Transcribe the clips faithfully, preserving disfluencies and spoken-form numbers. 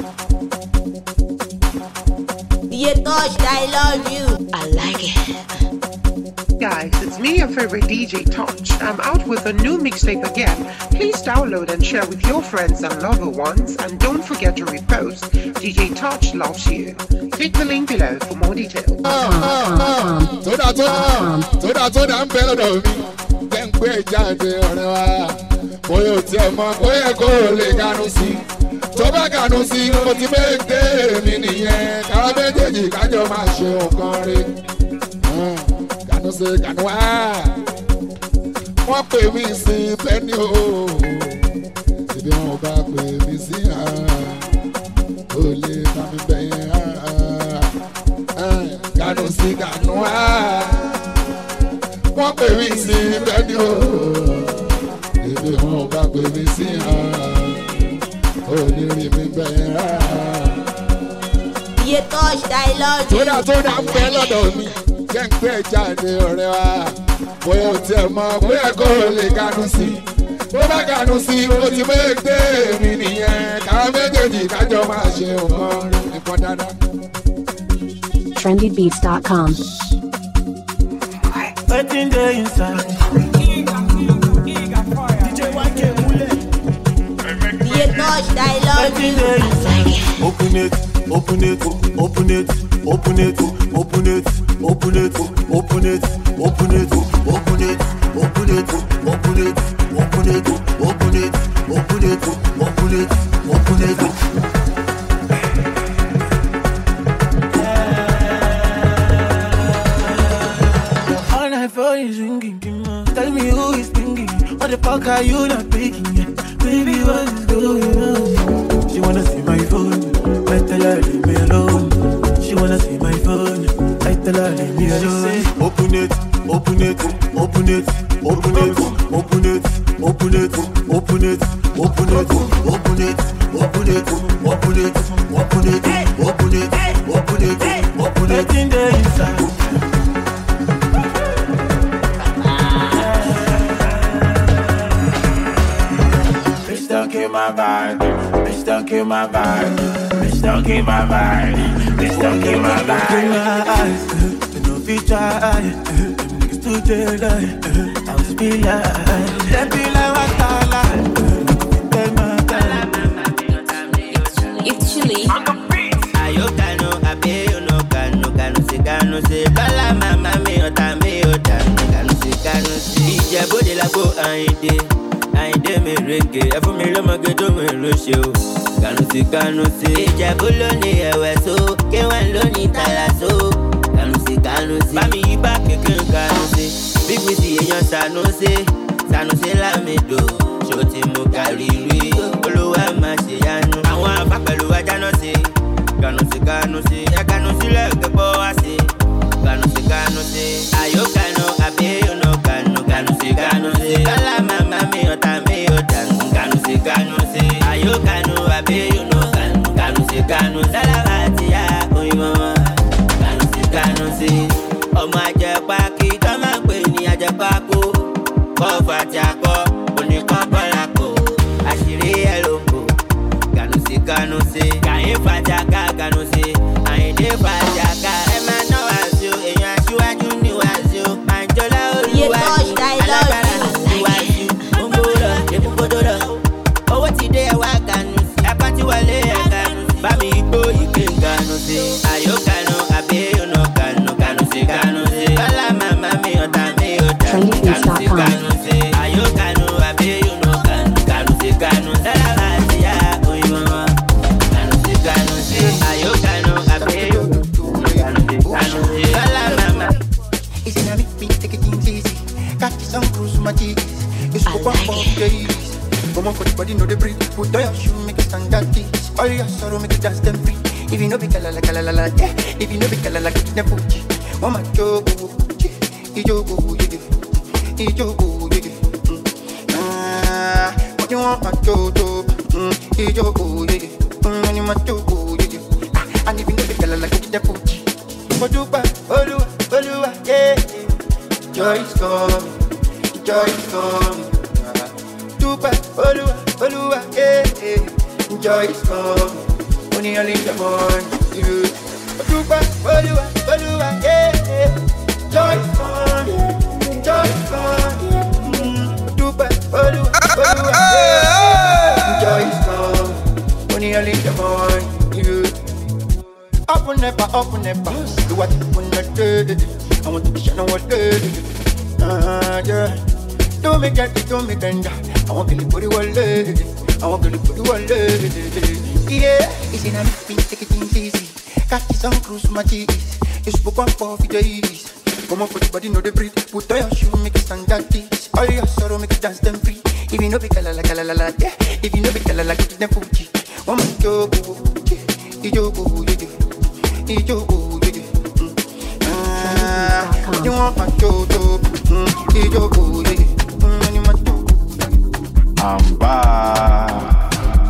You touched, I love you. I like it. Guys, it's me, your favorite D J Touch. I'm out with a new mixtape again. Please download and share with your friends and loved ones. And don't forget to repost. D J Touch loves you. Click the link below for more details. Toda toda, toda toda ń bẹ lọ́dọ̀ mi. Jẹ́ ń pé jáde ọ̀rẹ́ wa. Bóyá o tiẹ̀ mọ̀ bóyá kò lè ganu sí. Tó bá ganu sí, mo ti méje mi nìyẹn. Kára méjèèjì kájọ máa ṣe nǹkan rí. Ganu sí ganu wá. Wọ́n pè mí sí pẹ́ni o. Ibi wọn bá pè mí sí o lè bá mi bẹ̀yẹn. Ganu sí ganu wá. Wọ́n pè mí sí pẹ́ni o. Ibi wọn bá pè mí sí o lè rí mi bẹ̀yẹn. You touched, I love you. Tódà tódà ń bẹ lọ́dọ̀ mi. Jẹ́ ń pé jáde ọ̀rẹ́ wa. Bóyá o tiẹ̀ mọ̀ bóyá kò lè ganu sí. Bó bá ganu sí, o ti méje mi nìyẹn. Kára méjèèjì kájọ máa ṣe nǹkan rí nǹkan dáadáa. trendy beats dot com. Waiting there inside. D J Y K Mule. You touched, I love Waiting you. there inside. Open it, open it, open it, open it, open it, open it, open it, open it, open it, open it, open it, open it, open it, open it, open it, open it. All night phone is ringing. Tell me who is thinking. What the fuck are you not picking? Baby, what is going on? She wanna see my phone. I tell her leave me alone. She wanna see my phone. I tell her leave me alone. Open it, open it, open it, open it, open it, open it, open it, open it, open it, open it, open it, open it, open it, open it, open it. In the inside. Bitch, don't kill my vibe. Bitch, don't kill my vibe. Bitch, don't kill my vibe. Bitch, don't kill my vibe. You know, feature eye. Niggas too daylight. I was be like, they be like what I like. It's chilly. Ayo kano, abe yo no kano, kano se kano se. Lola mama me ota me ota, kano se kano se. Ijebo de la go ainde, ainde me renge. Efo mi lo magedo me roshe o, kano se kano se. Ijebo lo ni ewe so, kewan lo ni talaso, kano se kano se. Mami iba keke kano se, big wisi eyan sano se, sano se la me do. Shoti mo kariri, olowa ma se yanu. Àwọn afa pẹ̀lú ajá náà se. Kanu si kanu si, ya kanu si leke po asi. Kanu si kanu si, ayo kanu abe yo no kanu. Kanu si kanu si, kala mama mi ota mi ota. Kanu si kanu si, ayo kanu abe yo no kanu. Kanu si kanu salawati ya oyi mama. Kanu si kanu si, ọmọ ajẹpa kí tọ́ máa ń pè ní ajẹpa kó. Kọ́ fàjà kọ́, oníkan bọ́lá kó. Àṣírí ẹ̀ ló kó. Kanu si kanu si, kàyín fàjà ká kanu si, àyíndé fàjà ká. Ẹ máa ná wàásù, èèyàn aṣíwájú ní wàásù. Àǹjọ́lá olúwàjú, alágbára olúwàjú. Òǹgbòrò, èbúgbòdò lọ. Owó ti dé ẹwà kanu si, ẹ̀kọ́ ti wọlé ẹ̀ kanu si. Bámi igbó ìké kanu si, àyò kanu, àbí ọ̀nà kanu, kanu si kanu si. Bọ́lá màmá mi ọ̀tá mi ọ̀tá. Kanu si kanu si, àyò kanu, àbí ọ̀nà kanu, kanu si kanu si. Some cruise my cheese. You spoke one for days. Come on for the body, know the breathe. Put on your shoe, make it stand that teeth. All your sorrow, make it dance them free. If you know be kala la kala la la, yeah. If you know be kala la, get them fuji. Mama jogo, ijogo, yeah, ijogo, yeah. Ah, what you want, my jojo? Ijogo, yeah, mm, you my jogo, yeah. Ah, and if you know be kala la, get them fuji. Mojuba, Olua, Olua, yeah. Joy is coming. Joy is coming. Dupa, Olua, Olua, eh, eh. Joy is coming. money early in the morning. Yeah. Dupa, Bolua, Bolua, yeah, yeah. Joy is gone, joy is gone. Dupa, Bolua, Bolua, yeah. Joy is gone, money early in the morning. Yeah. Up and never, up and never. Do what you wanna do. I want to be shining what good. Ah, yeah. Don't make that, don't make that. I want to live for the world. I want to live for the world. Yeah, it's in a meeting, take it easy. Catch some cruise, my cheese. You spoke one for the days. Come on for the body, know the breathe. Put on your shoe, make it stand that this. All your sorrow, make it dance them free. If you know be kala la kala la la, yeah. If you know be kala la, get them Fuji. One man go, you go, you do, you do, you do. Ah, you want my jojo, you do, you do. I'm back.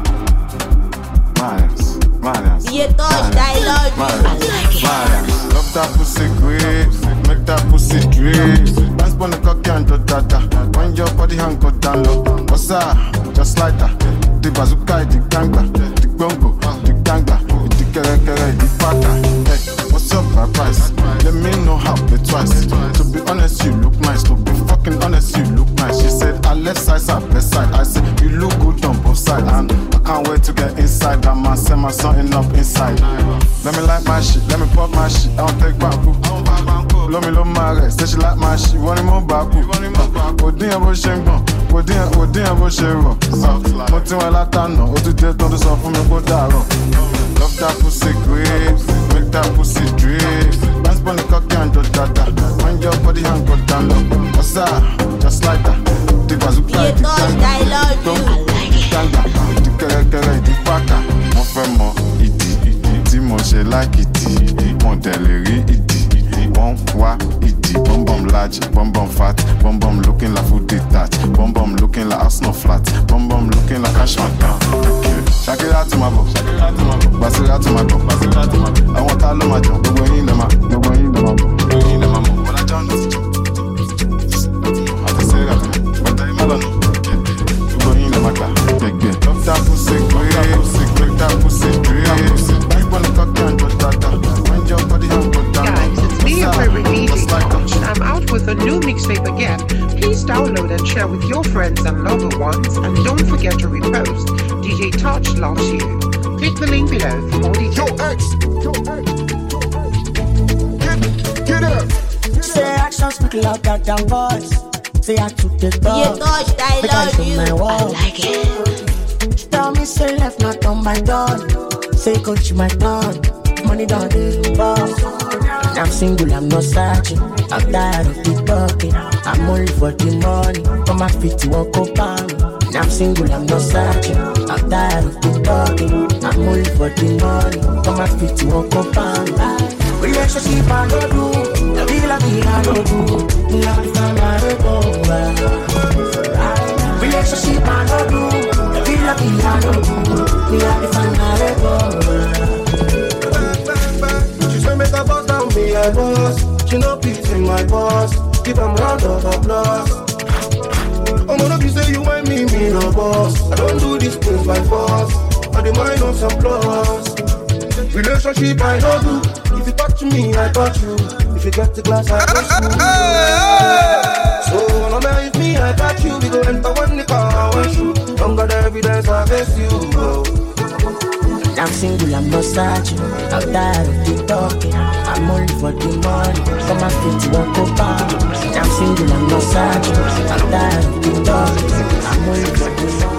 Miles, Miles. You touch, I love you. I like it. Miles. Love that pussy great, make that pussy drip. Dance on the cocky and do dada. When your body hang go down low. What's that? Just like that. The bazooka, the ganga, the bongo, the ganga, the kere kere, the fata. Hey, what's up, my price? Let me know how play twice. To be honest, you look nice. To be fucking honest, you look nice. She said, I left side, side, left side. I said, you look good on both sides. And I can't wait to get inside. That man send my something up inside. Let me like my shit, let me pop my shit. I don't take back. Love me, love my rest. Say she like my shit. Want him on back. Odin abo shengbon. Odin, Odin abo shero. Moti wọn latana. O tu de ton de sọ fún mi kó dàrọ. Love that pussy great, make that pussy drip. Dance on the cocky and do dada. When your body hang go down low. What's that? Just like that. The bazooka, the ganga, the ganga, the kere kere, the fata. Mo fẹ́ mọ ìdí, tí mo ṣe like ìdí. Mo tẹ̀lé rí ìdí, wọ́n wá ìdí. Bum bum large, bum bum fat, bum bum looking like food detached. Bum bum looking like Arsenal flat, bum bum looking like cash man down. Shake it out to my book, pass it out to my book. I want all of my jump, but when you know my, but when you know my, when you know my mom, when I jump, I just say that, but I don't know. When you know my car, take it. Love that pussy, great, break that pussy, great. Back when the cock and do that, when your body has got that. Guys, it's me, your favorite D J Touch. I'm out with a new mixtape again. Please download and share with your friends and loved ones, and don't forget to repost. D J Touch loves you. Click the link below for more details. Yo, X, yo, X, get, get up. Say actions speak louder than voice. Say I took the ball. You touch, I love you. I like it. Tell me say left not on my door. Say coach my dog. Money down the ball. I'm single, I'm not searching. I'm tired of the talking. I'm only for the money. On my feet to walk up on me. I'm single, I'm not searching. I'm tired of the talking. I'm only for the money. On my feet to walk up on me. Relationship I don't do. The real I be I don't do. Me have to find my over. Relationship I don't do. The real I be I don't do. Me have to find my over. She say make a boss down me I boss. She no beating my boss. Give them round of applause. I'm gonna be say you and me, me no boss. I don't do these things by force. I demand on some plus. Relationship I don't do. If you touch me, I touch you. If you get the glass, I touch you. So no matter if me, I touch you. We go enter one the car, I want you. Don't got the evidence, I guess you go. I'm single, I'm not searching. I'm tired of the talking. I'm only for the money. For my feet, won't go back. I'm single, I'm not searching. I'm tired of the talking. I'm only for the money.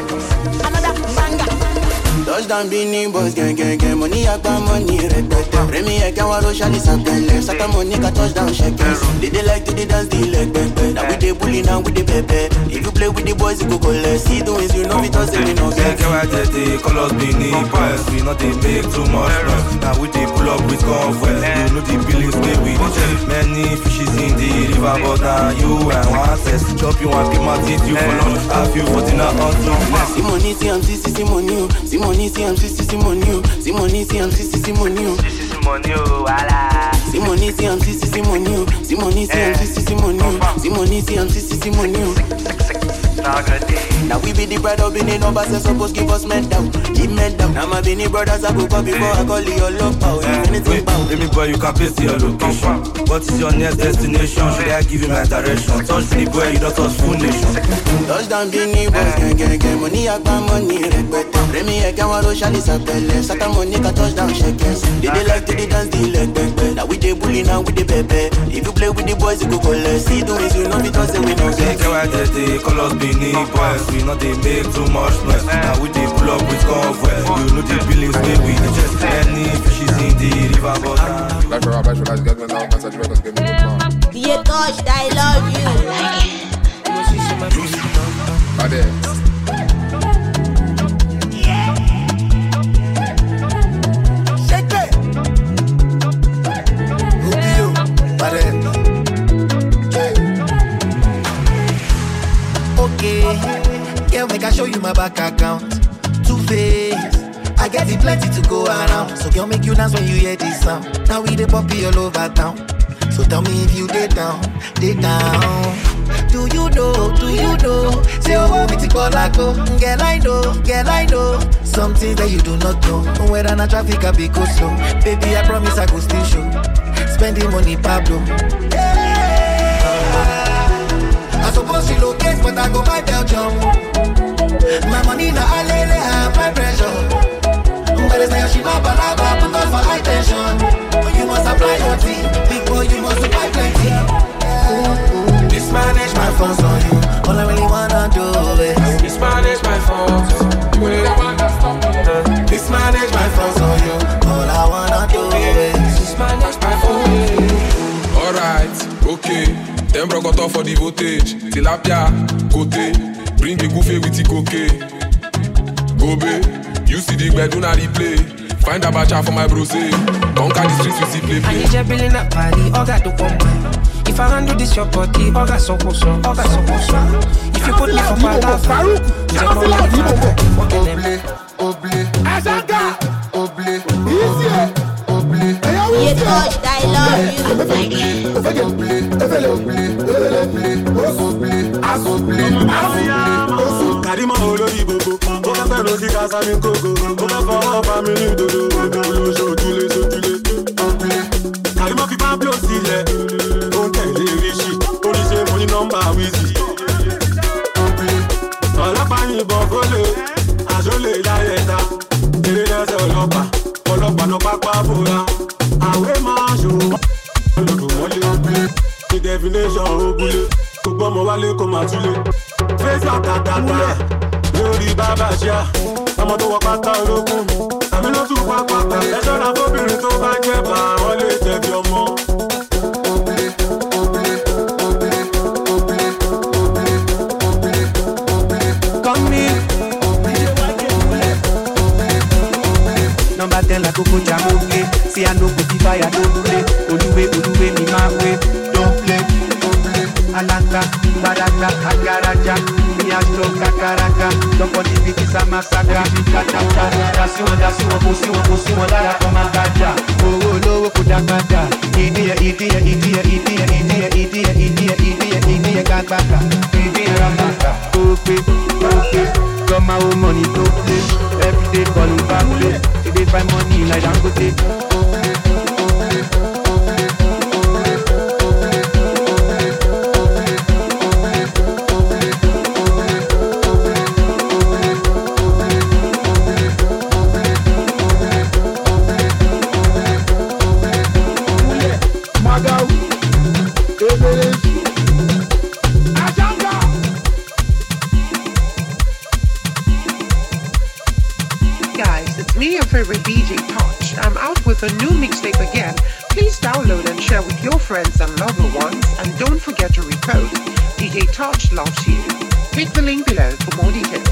Touchdown Beanie Boys, gang, gang, gang. Money, I got money, red, red, red. Remy, I can't want to shine this up, then Saka money, got touchdown, shakers. They, they like to the dance, the leg, back, back. Now we they bully, now we they pepe. If you play with the boys, you go go less. See the wins, you know we don't say we no get. Can't wait to the colors Beanie Boys. We not they make too much noise. Now we they pull up with convoys. You know the billings, stay with the many fishes in the river, but now you and one test. Chop you and keep my teeth, you for lunch. Have you for dinner on two. See money, see I'm see, see money, see money. See I'm see see money, see money, see I'm see see money, see see money, wala. See money, see I'm see see money, see money, see I'm see see money, see money, see I'm see see money. Now we be the pride of Benin numbers, they supposed give us men down, give men down. Now my Benin brothers I go come before I call you love power. Anything bound. Baby boy, you can paste your location. What is your next destination? Should I give you my direction? Touch the boy, you don't touch full nation. Touchdown Benin boys, gang gang gang. Money I got money, respect. Remy I can't want to shine this up. Sata money can touchdown shakers. They they like to the dance, the leg back. Now we dey bully, now we dey pepe. If you play with the boys, you go collect. See the ways you know because they we know. They can't get the colors Benin boys. We not they make too much noise. Now we dey pull up with convoy. You know the billings way we dey just any fishes in the river bottom. Like for our let's get me now. That's a record. Give me one more. You touch, I love you. I like it. Bade. Shake it. Rubio. Bade. Okay. Girl, make I show you my back account. Two face. I get it plenty to go around. So girl, make you dance when you hear this sound. Now we dey pop it all over town. So tell me if you dey down, dey down. Do you know, do you know? Say oh, want me to call like go. Girl, I know, girl, I know. Some things that you do not know. Whether na traffic I be go slow. Baby, I promise I go still show. Spending money, Pablo. Yeah. I suppose she locates, but I go buy Belgium. My money na alele, I have my pressure. But it's like she not balaba, put us for high tension. You must apply your team, big boy, you must apply plenty. Mismanage my funds on you, all I really wanna do is mismanage my funds. Mismanage my funds on you, all I wanna do is mismanage my funds. Alright, okay, them broke out for the voltage. Tilapia, kote, bring a goofy with the cocaine. Gobe. You see the bed, do not replay. Find a bacha for my bro say. Conquer the streets, we see play play. I need you building up party, all got to come. If I handle this your body, all got so close, all got so close. If you put me for my life, you don't know like Oblé, oblé, Azaga, oblé, easy, oblé. You touch, I love you. I like it. Oblé, oblé, oblé, oblé, oblé, oblé. Karima olórí gbogbo, ó fẹ́ fẹ́ lórí kásá mi kókó, ó fẹ́ fọwọ́ bá mi ní dodo, dodo sojúlé sojúlé. Karima fi Pablo sílẹ̀, ó ń tẹ̀lé ríṣì, oríṣi mo ní nọ́mbà wíìsì. Ọlọ́pàá yìnbọn fólè, àṣọlé láyẹ̀ta, eré lẹ́sẹ̀ ọlọ́pàá, ọlọ́pàá náà pápá bóra. Àwẹ̀ máa ṣòwò, olùdó wọlé ọgbẹ́, ní definition ògúnlé, gbogbo ọmọ wálé kò máa túlé. Fẹ́sì àtàtàtà lórí bàbá ṣíà, ọmọ tó wọ pátá ológun, àmì ló tún wá pátá. Ẹ ṣọ́ra fóbìnrin tó bá jẹ́ bá wọn lè tẹ̀bi ọmọ. Number ten la koko jamoke, see I no go give fire, don't play. Oluwe, oluwe, mi ma we, don't play. Alaka, baraka, agaraja, mi astro kakaraka. Don't put the beat is a massacre. Katata, dasi wọn, dasi wọn, kò sí wọn, kò sí wọn lára kọ́ máa gaja. Owó olówó kò dàgbàdà. Ìdíyẹ, ìdíyẹ, ìdíyẹ, ìdíyẹ, ìdíyẹ, ìdíyẹ, ìdíyẹ, ìdíyẹ, ìdíyẹ gàgbàgà. Ìdíyẹ ràgbàgà. Ópè, ópè, come out money to play. Everyday calling back play. They find money like Dangote. Guys, it's me, your favorite D J Touch. I'm out with a new mixtape again. Please download and share with your friends and loved ones. And don't forget to repost. D J Touch loves you. Click the link below for more details.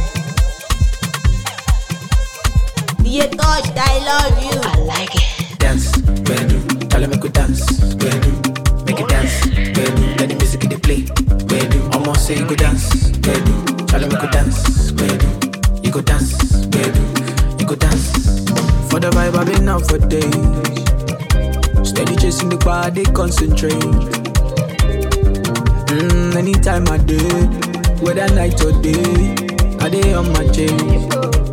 You touch, I love you. I like it. Dance, bedu, tell me go dance, bedu, make it dance, bedu, let the music they play, bedu, almost say you go dance, bedu, tell me go dance, bedu, you go dance, bedu, you go dance. For the vibe I've been out for days, steady chasing the body, concentrate. Mm, anytime I do, whether night or day, I dey on my chase.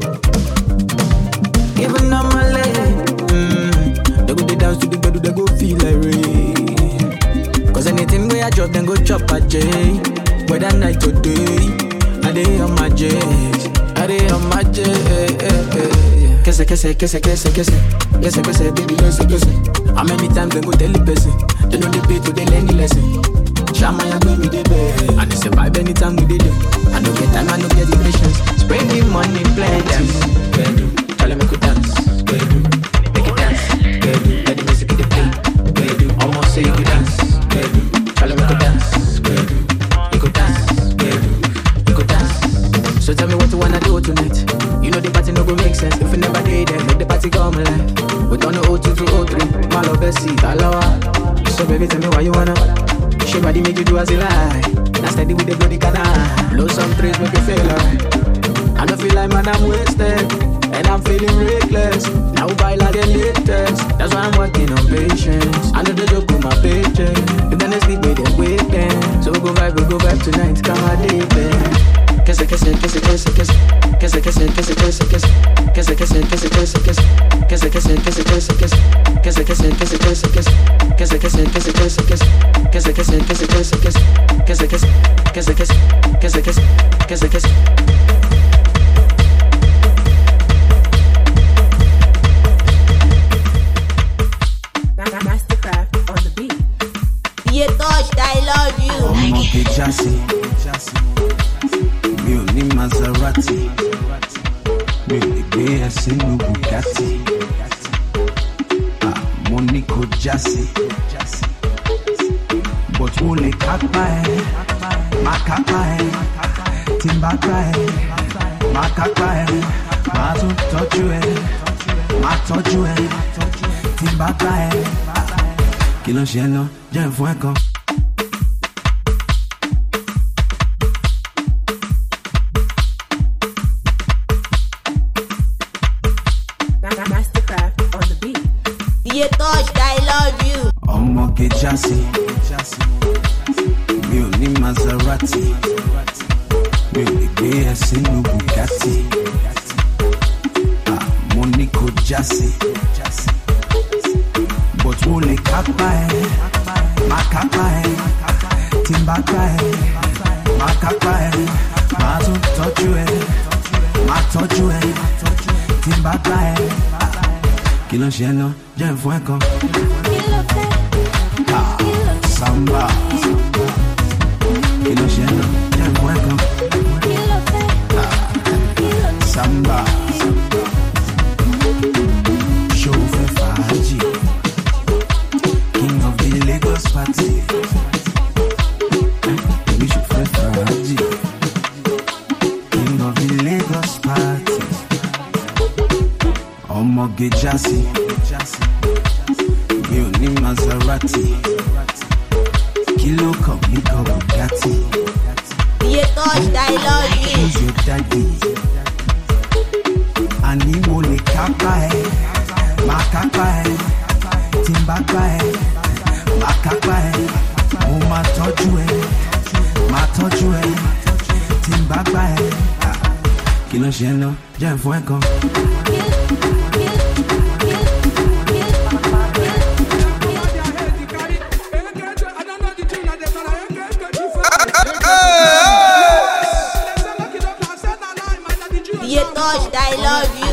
Even on my leg, mm, they go dey dance to the bed, they go feel like rain. Cause anything where I drop, then go chop a J. Whether night or day, I dey on my chase. I dey on my chase. Kese, kese, kese, kese, kese. Kese, kese, baby, kese, kese. How many times they go tell the person? They know the pay to they learn the lesson. Shama ya baby the best. And it's a vibe anytime we did it. I don't get time, I don't get the patience. Spending money, plenty. Tell them I could dance. Make it dance. Let the music in the play. Almost say you could dance. Tell them I could dance. You could dance. You could dance. So tell me what you wanna do tonight. You know the party no go make sense if you never did it. Make the party come alive. We don't know oh two to oh three. My love is see, Alawa. So baby, tell me why you wanna. She body make you do as you like. Now steady with the bloody canal. Blow some trees, make you feel alright. I don't feel like man, I'm wasted. And I'm feeling reckless. Now buy like the latest. That's why I'm working on patience. I know the joke with my paycheck. You gonna sleep with them weekend. So we go vibe, we go vibe tonight. Come on, deep in. Kese, kese, kese, kese, kese. Kese, kese, kese, kese, kese. Kese, kese, kese, kese, kese. Kese, kese, kese, kese, kese. Kese, kese, kese, kese, kese. Kese, kese, kese, kese, kese. Kese, kese, kese, kese, kese. Kese, kese, kese, kese. Kese, kese, kese, kese. Mastercraft on the beat. You touched, I love you. Ọmọ kejasi, mi ò ní Maserati, mi ò lè gbé ẹ sínú Bugatti. Ah, mo ní kó jásí, but mo lè kápá ẹ, má kápá ẹ, tí n bá gbá ẹ, má kápá ẹ, má tún tọ́jú ẹ, má tọ́jú ẹ, tí n bá gbá ẹ. Kí ló ṣe lọ, jẹ́ fún ẹ kan. Mastercraft on the beat. You touched, I love you. Ọmọ kejasi, mi ò ní Maserati, mi ò lè gbé ẹ sínú Bugatti. Ah, mo ní kó jásí, but mo lè kápá ẹ, má kápá ẹ, tí n bá gbá ẹ, má kápá ẹ, má tún tọ́jú ẹ, má tọ́jú ẹ, tí n bá gbá ẹ. Kí ló ṣe lọ, jẹ́ fún ẹ kan. Ah, samba. Kí ló ṣe lọ, jẹ́ fún ẹ kan. Ah, samba. Show fẹ́ fàájì. King of the Lagos party. We should fẹ́ fàájì. King of the Lagos party. Ọmọge jásí, mi ò ní Maserati, kí ló kàn mí kan Bugatti. You touched, I love you. Who's your daddy? Àní mo lè kápá ẹ, má kápá ẹ, tí n bá gbá ẹ, má kápá ẹ, mo máa tọ́jú ẹ, má tọ́jú ẹ, tí n bá gbá ẹ. Kí ló ṣe lọ, jẹ́ fún ẹ kan. You touched, I love you.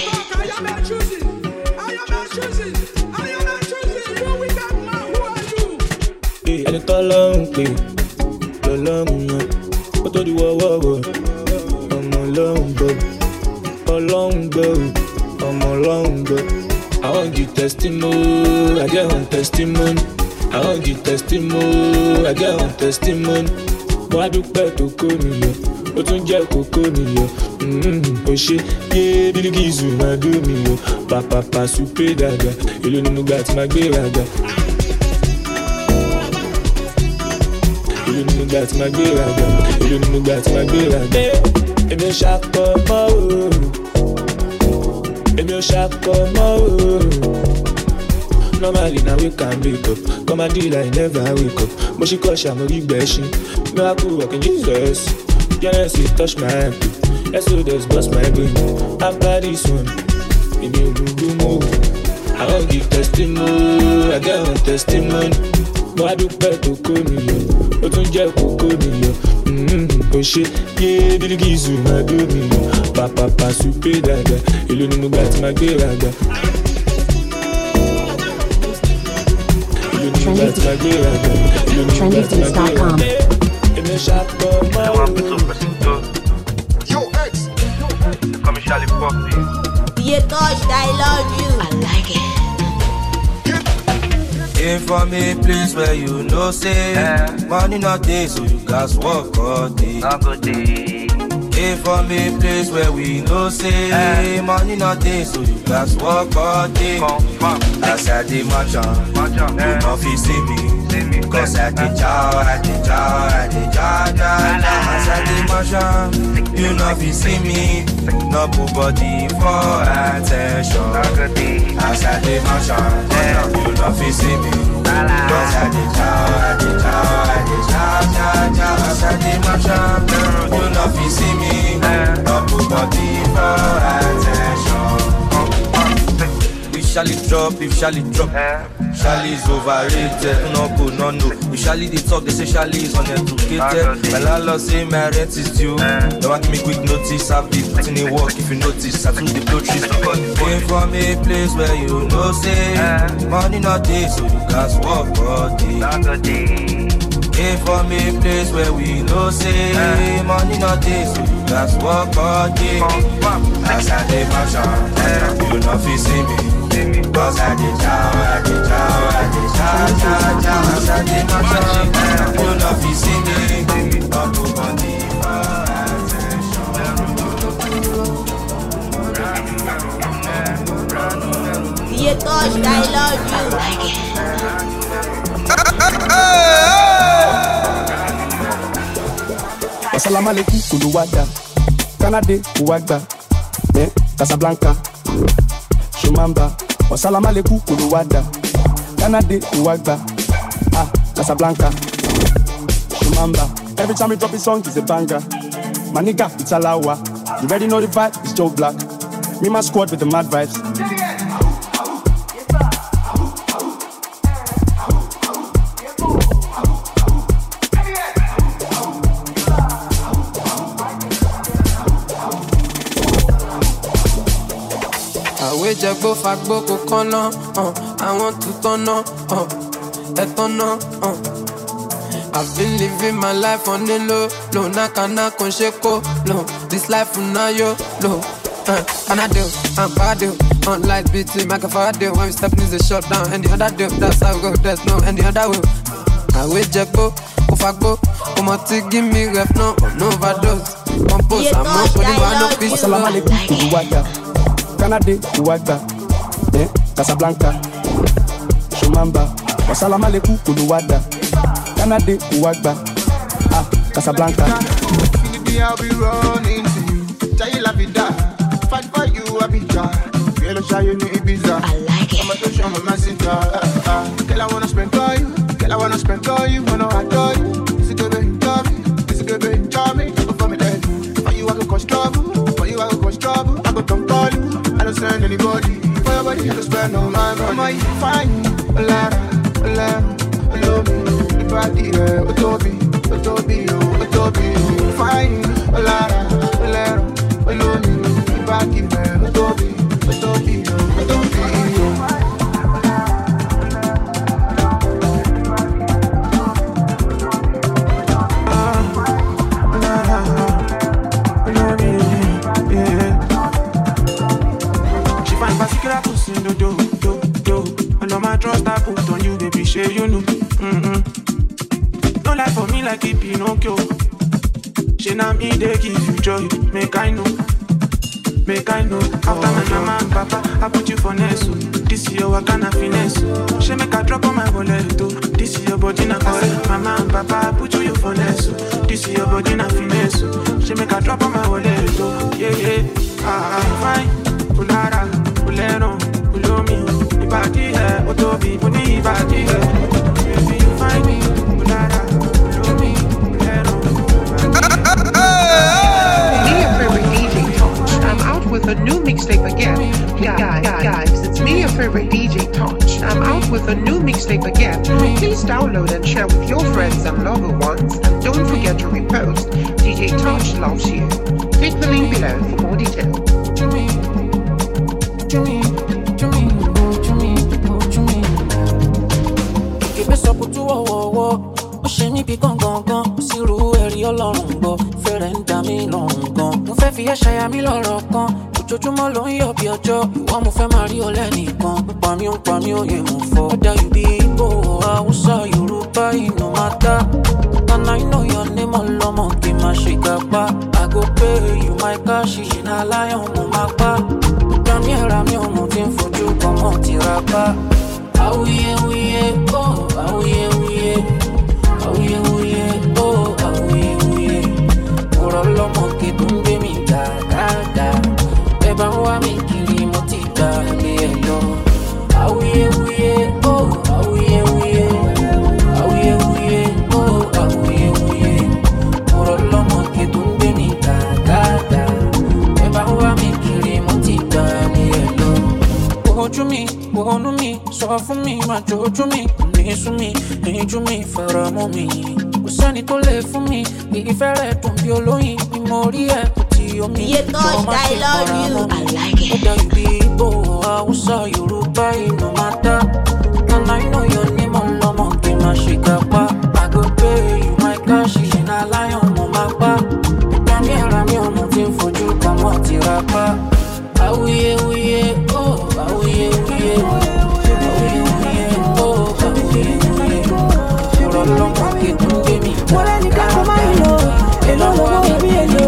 Ẹni tọ́lọ́run pé lọ́lọ́run náà ó tó di wọ́wọ́wọ́ ọmọ ọlọ́run gbọ́ ọlọ́run gbọ́ ọmọ ọlọ́run gbọ́. I want the testimony, I get one testimony. I want the testimony, I get one testimony. Mo á dúpẹ́ tó kó mi yọ, ó tún jẹ́ kókó mi yọ. Ó ṣe yé bílíkìsù máa dó mi yọ. Pàpàpà súpé dàgbà, èlò ni mo gbà tí máa gbé ràgbà. Èlò ni mo gbà tí máa gbé ràgbà. Èlò ni mo gbà tí máa gbé ràgbà. Èmi ò ṣàkọ mọ́ o. Èmi ò ṣàkọ mọ́ o. Normally now we can wake up. Come and deal I never wake up. Mo ṣì kọ́ ṣàmórí gbẹ̀ṣin. Miracle working Jesus. Yes, you touch my hand. Yes, you just bust my brain. After this one, in your boom boom. I won't give testimony. I get one testimony. Mo a dúpẹ́ tó kó mi yọ, ó tún jẹ́ kókó mi yọ. Ó ṣe yé bíríkìsù máa dó mi yọ. Pàpàpà súpé dàda, èlò ni mo gbà tí máa gbé ràgbà. Èlò ni mo gbà tí máa gbé ràgbà. Èlò ni mo gbà tí máa gbé ràgbà. Èmi ṣàpọ̀ máa wò. Yo, X! Come and Charlie Puffy. Be a touch, I love you. I like it. Came from a place where you know say yeah. Money not day, so you guys work all day. Came from a place where we know say yeah. Money not day, so you guys work all day. As I did my job, you know fi see me. Cause I did chow, I did chow, I did chow, chow. As I did my job, you know fi see me. No put body for attention. As I did my job, you know fi see me. Cause I did chow, I did chow, I did chow, chow, chow. As I did my job, you know fi see me. No put body for attention. We shall it drop, if shall it drop. Charlie is overrated, no go, no no. We Charlie they talk, they say Charlie is uneducated. My landlord say my rent is due. Don't want me quick notice, I'll be putting in work if you notice. I took the blow trees. Came from a place where you know say money not day, so you guys walk all day. Came from a place where we know say money not day, so you guys walk all day. As I did my shot, you know fi see me. Cause I did chow, I did chow, I did chow, chow, chow. As I did my shot, you know fi see me. Up to body for attention. Be a touch, I love you. I like it. Assalamu alaikum, Kuluwada. Canada, Uwagba. Eh, Casablanca. Shumamba. Assalamu alaikum, Kuluwada. Canada, Uwagba. Ah, Casablanca. Shumamba. Every time we drop a song, it's a banger. My nigga, it's a lawa. You already know the vibe, it's Joe Black. Me my squad with the mad vibes. Jagbo fagbo ko kono, uh, I want to turn up, uh, etono, uh. I've been living my life on the low, low, nakana kon sheko, low. This life now yo, low. Uh, and I do, I'm bad do, on light beating, make a fire do. When we step in the shut down, and the other do, that's how we go, there's no, and the other will. I wait Jagbo, ko fagbo, come on to give me ref, no, no overdose. Compose, I'm not for the one of peace. Assalamu alaikum, Kuluwada. Canada, Uwagba, eh, Casablanca, Shumamba. Assalamu alaikum, Kuluwada. Canada, Uwagba, ah, Casablanca. I'll be running to you. Tell you la vida, fight for you, I'll be try. Girl, show you need Ibiza. I like it. I'm a show my messenger. Uh, uh. Girl, I wanna spend for you. Girl, I wanna spend for you. Wanna adore you. This is good, baby, love me. This is good, baby, charm me. Go for me, dead. For you, I go cause trouble. For you, I go cause trouble. I go come call you. I don't send anybody. For your body, I don't spend no my money. Am I fine? A ladder, a ladder, a love me. The body, a Toby, a Toby, a Toby. Fine, a ladder, a ladder, a love me. The body, a Toby, a Toby, a Toby. Do, do, do, do. I know my trust I put on you, baby, share you know. Mm-mm. No life for me like it Pinocchio. She na me, they give you joy. Make I know, make I know. After my mama and papa, I put you for Nesu. This year, what kind of finesse? She make a drop on my wallet, too. This year, body na call. Mama and papa, I put you for Nesu. This year, body na finesse. She make a drop on my wallet, too. Yeah, yeah. Ah, ah, fine. Ulara, ulero. Lomi, ibadi hai, otobi, puni ibadi hai. Baby, you find me, ulara, lomi, ulero. favorite D J Touch. I'm out with a new mixtape again. Please download and share with your friends and loved ones. And don't forget to repost. D J Touch loves you. Click the link below for more details. Ó ṣe mí bí gangan sírú ẹ̀rí ọlọ́run gbọ́ fẹ́rẹ̀ ń dà mí lọ́rùn gan. Mo fẹ́ fi ẹ̀ṣẹ̀ ya mí lọ́rọ̀ kan ojoojúmọ́ ló ń yọ bí ọjọ́ ìwọ mo fẹ́ máa rí ọ lẹ́nìkan. Ń pa mí ń pa mí òye mo fọ́. Whether you be Igbo, Hausa, Yorùbá, it no matter. And I know your name ọlọ́mọ kì í máa ṣe gàpá. I go pay you my cash ìṣìnà aláyọ̀ mo máa pa. Ìgbà mi ẹ̀ra mi ò mú tí ń fojú kan mọ́ tìrapá. Awuyewuye, oh, awuyewuye. Awuye wuye, oh, awuye wuye. Ọ̀rọ̀ lọ́mọ kí tó ń gbé mi dáadáa. Ẹ bá ń wá mi kiri mo ti gbà lé ẹ lọ. Awuye wuye, oh, awuye wuye. Awuye wuye, oh, awuye wuye. Ọ̀rọ̀ lọ́mọ kí tó ń gbé mi dáadáa. Ẹ bá ń wá mi kiri mo ti gbà lé ẹ lọ. Ojú mi, wọnú mi, sọ fún mi, má jojú mi. Ní sún mi, níjú mi, fara mọ́ mi. Kò sẹ́ni tó lè fún mi, ìfẹ́ rẹ̀ dùn bí olóyin. Ni mo rí ẹ̀ kò tí omi. Jọ má ṣe fara mọ́ mi. Ó dá ibi Igbo, Hausa, Yorùbá, it no matter. And I know your name ọlọ́mọ kì í máa ṣe gàpá. I go pay you my cash, ìṣìnà aláyọ̀ mo máa pa. Ìgbà mi ẹ̀ra mi ọmọ tí ń fojú kan mọ́ tìrapá. Awuyewuye, oh, awuyewuye. Awuyewuye, oh, awuyewuye. Ọ̀rọ̀ lọ́mọ kí tó ń gbé mi dáadáa. Èló lọ́wọ́ orí èlò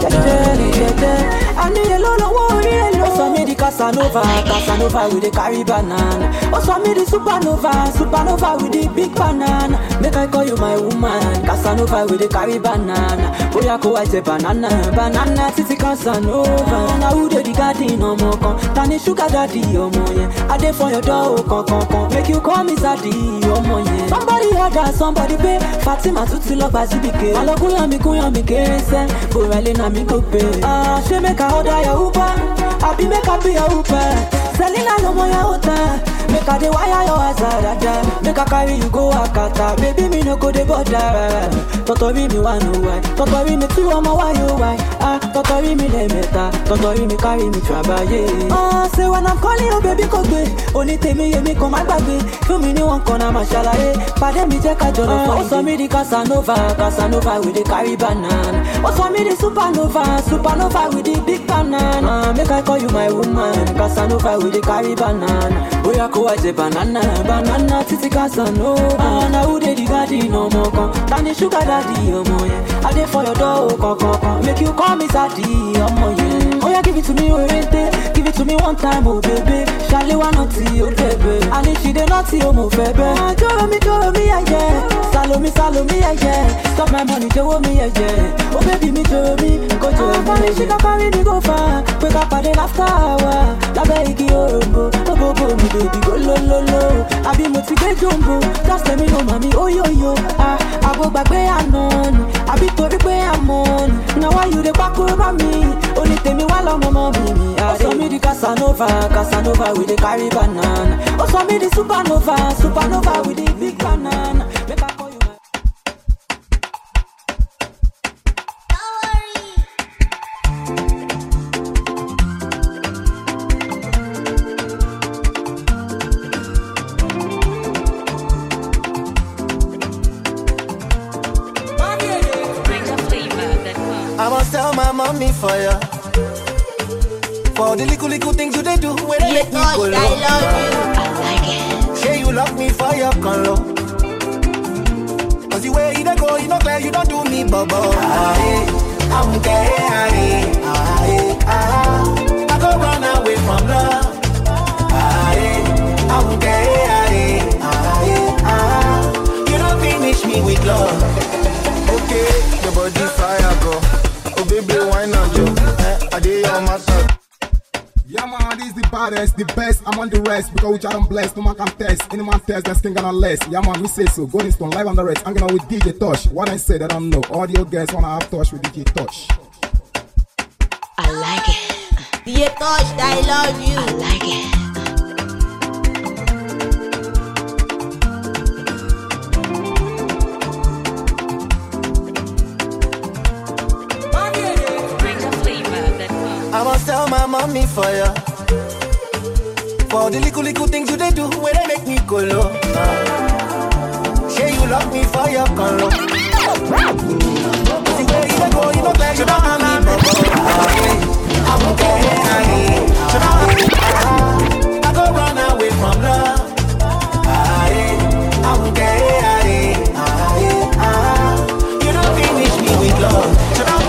jẹ́jẹ́. A ní èló lọ́wọ́ orí èlò. Ó sọ mí di Casanova, Casanova with the carry banana. Ó sọ mí di supernova, supernova with the big banana. Make I call you my woman, Casanova with the carry banana. Bóyá kó wá jẹ banana, banana títí Casanova. Na who dey the garden ọmọ kan, ta ni sugar daddy ọmọ yẹn. I dey for your door kankankan, make you call me Zaddy ọmọ yẹn. Somebody order, somebody pay, Fatima tún ti lọ gba síbìkẹ́. Alọ́kúnyàn mi kúnyàn mi kéré sẹ́, bòrẹ́lẹ́ náà mi kò pé. Ṣé make I order your Uber? Àbí make I be your Uber? Selena lọmọ ya ọ̀tá. Make I dey wire your hazard, make I carry you go Akata. Baby me no go dey bother. Tọ́tọ̀rí mi wà no why, tọ́tọ̀rí mi tí ọmọ wá yóò why. Ah, tọ́tọ̀rí mi lẹ́mẹ̀ta, tọ́tọ̀rí mi carry mi trabaye. Ah, say when I'm calling you baby kò gbé. Oní tèmi yèmí kan má gbàgbé. Fún mi ní wọn kan náà máa ṣàlàyé. Pàdé mi jẹ́ ká jọ̀rọ̀ fún mi. Ó sọ mí di Casanova, Casanova with the carry banana. Ó sọ mí di supernova, supernova with the big banana. Ah, make I call you my woman, Casanova with the carry banana. Bóyá kó wá jẹ banana, banana títí Casanova. Ah, na who dey the garden ọmọ kan, ta ni sugar daddy ọmọ yẹn. I dey for your door kankankan, make you call me Zaddy ọmọ yẹn. Oya give it to me orente, give it to me one time oh baby. Ṣàlẹ́ wá náà tí ó tẹ̀bẹ̀, àní ṣì dé náà tí ó mọ̀ fẹ́ bẹ́. Ah, jọ̀rọ̀ mi jọ̀rọ̀ mi yẹ̀yẹ̀, salomi salomi yẹ̀yẹ̀, stop my money jọ̀wọ́ mi yẹ̀yẹ̀. Oh baby mi jọ̀rọ̀ mi, kò jọ̀rọ̀ mi. Àní ṣì ká parí mi go far, pé ká pàdé after hour. Lábẹ́ igi òròǹbó, gbogbo mi baby go lólóló. Àbí mo ti gbé jòǹbó, just tell me no mami óyóyó. Ah, àbò gbàgbé àná ni, àbí torí pé àmọ́ ni. Na why you dey pákó bá mi? Oní tèmi wá lọ́mọ mọ́ mi mi. Ó sọ mí di Casanova, Casanova with the carry banana. Ó sọ mí di supernova, supernova with the big banana. Make I call you my... I must tell my mommy for ya. For the little little things you they do when they make me go low. I love you. I like it. Say you love me for your color. Cause the way you don't go, you not clear, you don't do me bubble. Aye, I'm gay. Aye, aye, aye. I go run away from love. Aye, I'm gay. Aye, aye, aye. You don't finish me with love. Okay, your body fire go. Oh baby, why not you? Eh, I did your matter. Yeah man, this is the baddest, the best among the rest. Because which I don't bless, no man can test. Any man test, that's king gonna less. Yeah man, me say so. Golden Stone live on the rest. I'm gonna with D J Touch. What I said, I don't know. Audio guys wanna have touch with D J Touch. I like it. D J Touch, I love you. I like it. my mommy for ya. For the little little things you they do, where they make me go low. Uh, say you love me for your color. See where you go, you know where you don't have me, I won't care. I go run away from love. I won't care. You don't finish me with love.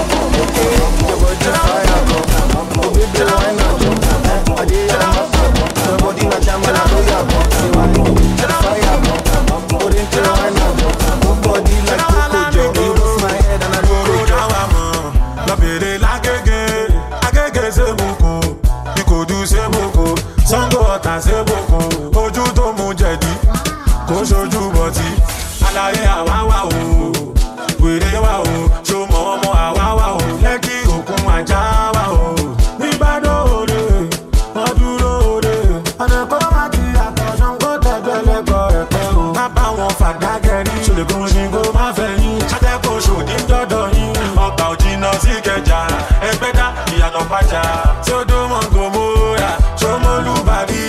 Ojú tó mú jẹ̀dí, kó ṣojú bọ̀tí, aláyé àwáwá o, wèrè wá o, ṣó mọ̀ ọmọ àwáwá o, lẹ́kí òkun àjá wá o, nígbàdó òde, ọdúró òde, ọ̀nàkọ́ máa ti àtọ̀ṣán kó tẹ̀gbẹ́ lẹ́kọ̀ọ́ ẹ̀pẹ́ o, má bá wọn fàdágẹ́rí, ṣòlẹ̀kùn ṣe kó má fẹ́ yín, ṣàtẹ́kọ̀ọ́ ṣòdí dọ́dọ̀ yín, ọgbà òjìnà sí Ìkẹjà, Ẹgbẹ́dá, ìyànà pàjá, tí ó dó mọ́ Gòmórà, ṣómólúbàrí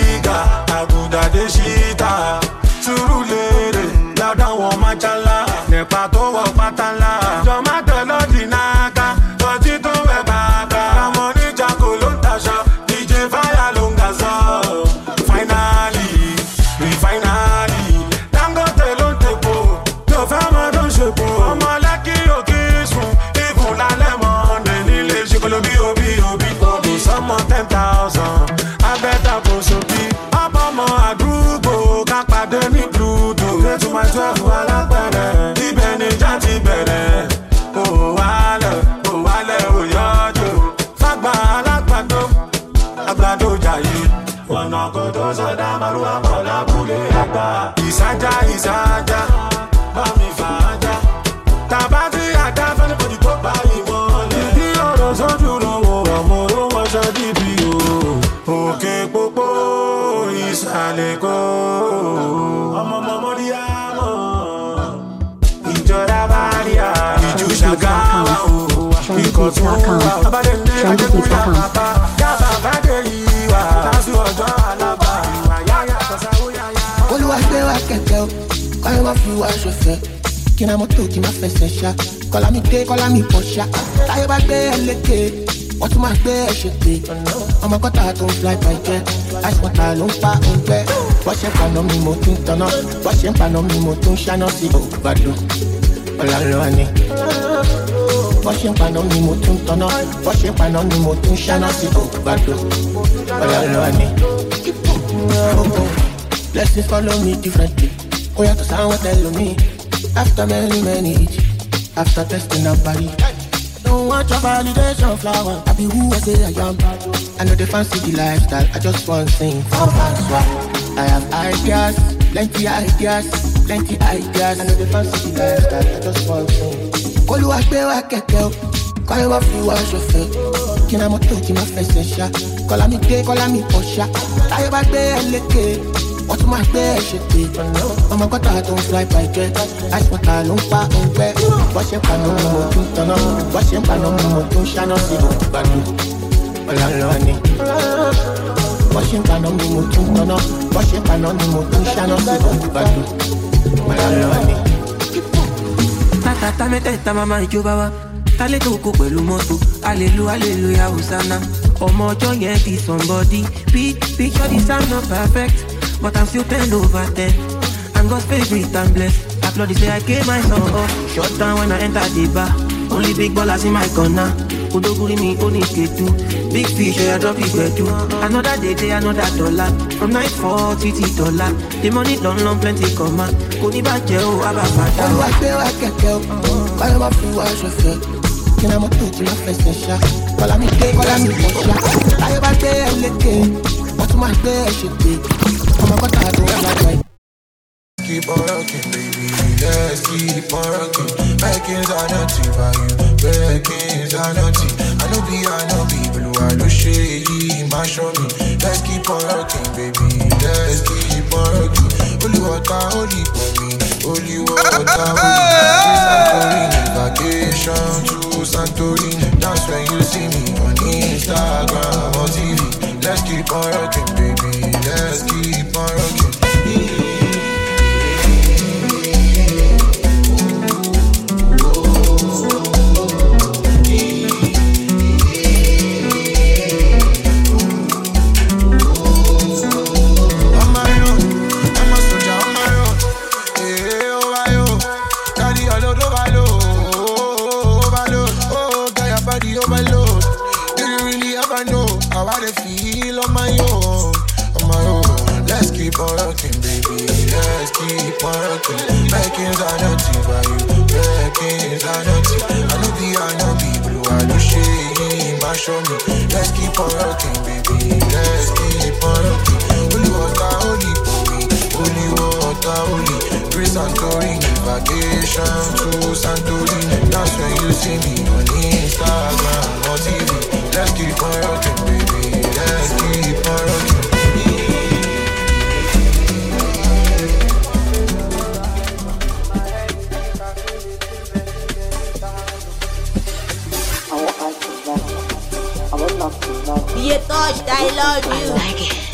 Adeshita, Surulere, Lada wọn Machala, Nepa tó wọ pátálà, Jọmátẹ lọ́dì náà, tọ́jú tó wẹ̀ bàbá, àmọ́ níjà kò ló ń taṣọ, D J Fire ló ń ga sọ. Finally, refinally, Dangote ló ń tepo, tó fẹ́ mọ́ tó ń ṣepo, ọmọ lẹ́kì òkè sùn, ìfún lálẹ́ mọ́ndé nílé ṣekolo bí obi obi, odò sọ́mọ ten thousand, abẹ́ta kò sóbi. Àdúgbò kápádé ní Pluto Great to my twelve alápẹ̀rẹ̀ ibẹ̀ ni já ti bẹ̀rẹ̀ kò wálẹ̀ kò wálẹ̀ ò yọjú fàgbà alágbàdo àgbàdo jàyè ọ̀nà kò tó sọ̀dá màlúwà pọ̀ lábúlé àgbà ìsájà ìsájà bá mi fàájà tàbá tí àdá fẹ́ni pọ̀jù tó bá ìmọ̀lẹ̀ bí ọ̀rọ̀ sójú lọ́wọ́ ọmọ oró wọn ṣọ́ dìbì o òkè pópó ìsàlẹ̀kọ́ ọmọ ọmọ rí àmọ́ ìjọra bá rí à ìjú ṣàgáwá o ikọ̀ tó wà abádé ní adékúnlá bàbá yàbá bàdé yìí wà lásù ọjọ́ alábà ìwà yáyà sọ́sáwó yáyà. Olúwa gbé wa kẹ̀kẹ́ o kọ́lé wá fi wá ṣọ̀fẹ́ kí n mọ́tò kí n má fẹsẹ̀ ṣá kọ́lá mi dé kọ́lá mi pọ̀ ṣá táyé bá gbé ẹ lékè wọ́n tún máa gbé ẹ̀ṣẹ̀ pé ọmọ kọ́ta tó ń fly by jet ice water ló ń pa oúnjẹ wọ́n ṣe ń paná mi mo tún tanná wọ́n ṣe ń paná mi mo tún ṣáná sí ògbàdo ọ̀làlọ́wà ni wọ́n ṣe ń paná mi mo tún tanná wọ́n ṣe ń paná mi mo tún ṣáná sí ògbàdo ọ̀làlọ́wà ni. Blessings follow me differently ó yàtọ̀ sáwọn tẹ̀lé mi after many many each after testing our body. Don't want your validation flower. I be who I say I am. I know they fancy the lifestyle. I just want to sing for fans. I have ideas, plenty ideas, plenty ideas. I know they fancy the lifestyle. I just want to sing. Kolu agbe wa kẹ̀kẹ́ o, kọ́lé wá fi wá ṣọ̀fẹ́. Kí n mọ́tò kí n má fẹsẹ̀ ṣá. Kọ́lá mi dé, kọ́lá mi pọ̀ ṣá. Táyé bá gbé ẹ lékè, wọ́n tún máa gbé ẹ ṣe pé. Ọmọ kọ́ta tó ń fly by jet, ice water ló ń pa oúnjẹ. Wọ́n ṣe ń paná mi mo tún tanná, wọ́n ṣe ń paná mi mo tún ṣáná sí ògbàdo. Ọ̀làlọ́wà ni. Wọ́n ṣe ń paná mi mo tún tanná, wọ́n ṣe ń paná mi mo tún ṣáná sí ògbàdo. Ọ̀làlọ́wà ni. Tàtàtà mẹ́tẹ̀ẹ̀ta máa máa ìjọba wa, tálẹ́ tó kó pẹ̀lú mọ́tò, alelu aleluya Hosanna. Ọmọ ọjọ́ yẹn ti somebody, big picture this I'm not perfect, but I'm still ten over ten. I'm God's favorite and blessed. Applaud say I gave my son off. Shut down when I enter the bar. Only big ballers in my corner. Odoguri me only ketu. Big fish, I drop it bedu. Another day, day, another dollar. From night four to the dollar. The money don't long plenty come out. Koni ba je o abafata. Olúwa gbé wa kẹ̀kẹ́ o, kọ́lé wá fi wá ṣọ̀fẹ́. Kí n mọ́tò kí n má fẹsẹ̀ ṣá. Kọ́lá mi dé, kọ́lá mi pọ̀ ṣá. Táyé bá gbé ẹ lékè, wọ́n tún máa gbé ẹ ṣe pé. Ọmọ kọ́ta tó ń lágbàá. Keep on rocking, baby. Let's keep on rocking. Backings are not too value. Backings are not too. I know be, I know be. Blue, I know shady. My show me. Let's keep on rocking, baby. Let's keep on rocking. Only water, only for me. Only water, only. Vacation to Santorini. That's when you see me on Instagram. On T keep on rocking, baby. Let's keep on rocking. Feel on my own, on my own. Let's keep on rocking, baby. Let's keep on rocking. Makings are nothing by you. Makings are nothing. I know be, I know be blue. I know shame, I show me. Let's keep on rocking, baby. Let's keep on rocking. Holy water, holy holy, holy water, holy. Grace Santorini, vacation to Santorini. That's when you see me on Instagram or T V. Let's keep on rocking, baby. Let's keep on rocking. Be a touch, I love you. I like it.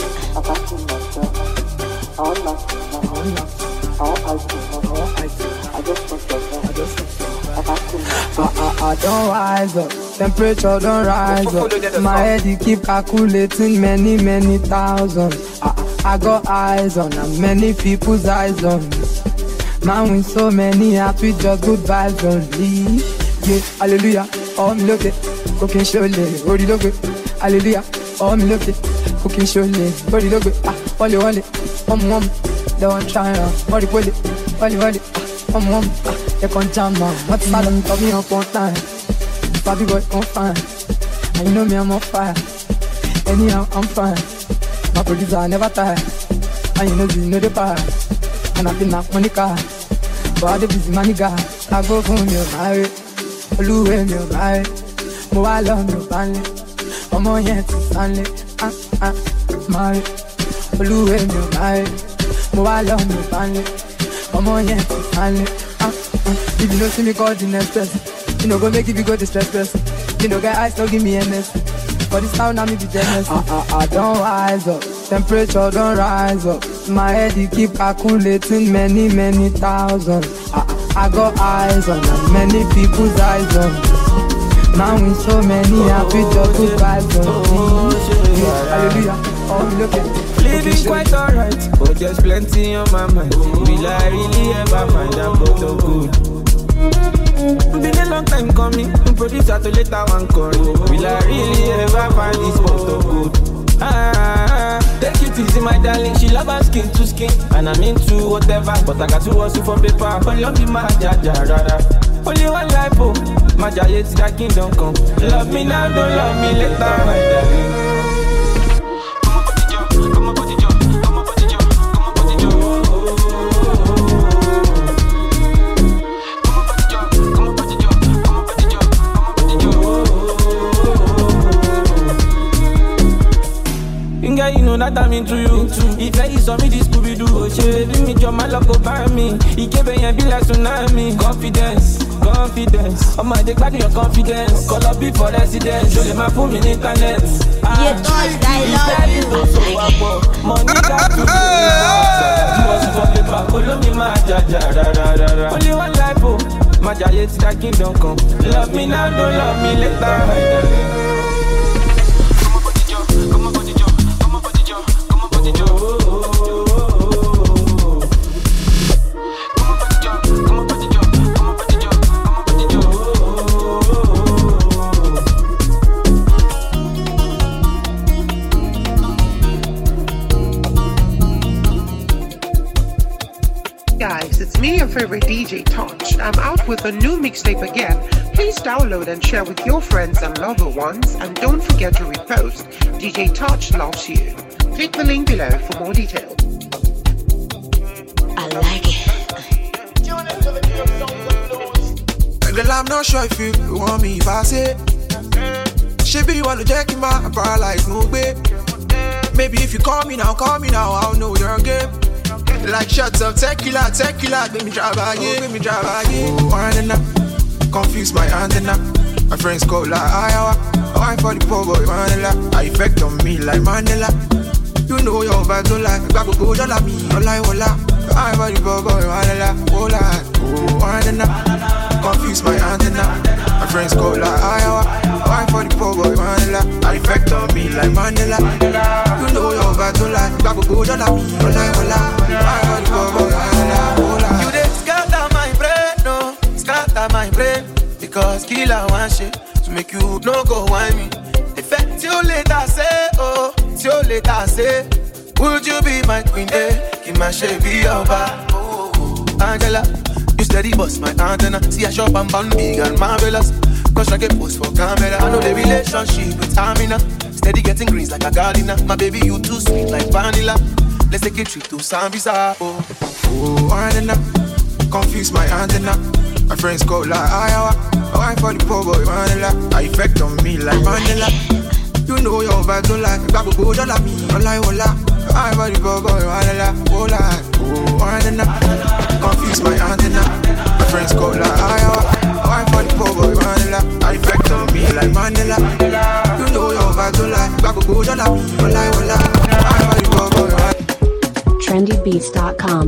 I, I, I don't rise up, temperature don't rise up. My head you keep calculating many, many thousands. I, I got eyes on and many people's eyes on me. Man with so many happy just good vibes only. Yeah, hallelujah, oh me love it. Cooking surely, what do you love it? Hallelujah, oh me love it. Cooking surely, what do you love it? Ah, wally wally, um um. They want try now, wally wally, wally wally, um um. They can't jam man, what's bad on top me up on time. Baby boy, I'm fine. And you know me, I'm on fire. Anyhow, I'm fine. My producer never tired. And you know, you know the power. And I've been up on the car. But I the busy money guy. I go for me, my way. Oluwe me, my way. Mo I love me, family. I'm on yet to Stanley. Ah, ah, my way. Oluwe me, my way. Mo I love me, family. I'm on yet to Stanley. Ah, ah. If you don't see me, call the next person. You know, go make it, you go distress person. You know, get eyes, don't give me N S. For this town, I'm be jealous. I, I, I don't rise up, temperature don't rise up. My head, you keep calculating many, many thousands. I, I got eyes on and many people's eyes on. Man with so many happy, just good vibes on. Hallelujah, oh, look at living quite alright, but there's plenty on my mind. Will I really ever find that bottle good? Been a long time coming, producer to later one call. Will I really ever find this bottle good? Ah, take it easy, my darling. She love her skin to skin, and I'm into whatever. But I got to hustle for paper. Only on be my jaja, rara. Only one life, oh, my jaja, it's that kingdom come. Love me now, don't love me later, my darling. You know that I'm into you. If I saw me, this could be do. Baby, me your man lock over me. He came and be like tsunami. Confidence, confidence. Oh my, they got your confidence. Call up before residence. Show them my phone in internet. Yeah, touch, I love you. Money got to be. You was for paper. Follow me, my jaja. Only one life, oh. My jaja, it's that kingdom come. Love me now, don't love me later, my darling. Guys, it's me, your favorite D J Touch. I'm out with a new mixtape again. Please download and share with your friends and loved ones, and don't forget to repost. D J Touch loves you. Click the link below for more details. I like it. Girl, I'm not sure if you want me if I say. She be want to check him out, paralyzed, no babe. Maybe if you call me now, call me now, I'll know your game. Like shots of tequila, tequila, make me drive again, make me drive again. Winding up, confuse my antenna. My friends go like Iowa. Wine for the poor boy, Mandela. I effect on me like Mandela. You know your vibe don't lie. Babu go dollar me, all I will lie. Wine for the poor boy, Mandela. Oh lie, oh Mandela. Confuse my antenna. My friends go like Iowa. Wine for the poor boy, Mandela. I effect on me like Mandela. You know your vibe don't lie. Babu go dollar me, all I will lie. Wine for the poor boy, Mandela. Oh lie. You dey scatter my brain, no, scatter my brain. Because killer one shit to make you no go whine me. Effect you later say, oh, you later say, would you be my queen, eh? Give my shit be your bar. Oh, Angela, you steady bust my antenna. See a shop and bun big and marvelous. Cause I get post for camera. I know the relationship with Amina. Steady getting greens like a gardener. My baby, you too sweet like vanilla. Let's take a trip to Sambisa. Oh, oh, Mandela. Confuse my antenna. My friends go like Iowa. Wine for the poor boy, Mandela. I effect on me like Mandela. You know your vibe don't lie. Babu go dollar me, all I will lie. Wine for the poor boy, Mandela. Oh lie, oh Mandela. Confuse my antenna. My friends go like Iowa. Wine for the poor boy, Mandela. I effect on me like Mandela. You know your vibe don't lie. Babu go dollar me, all I will lie. Wine for the poor boy, Mandela. trendy beats dot com.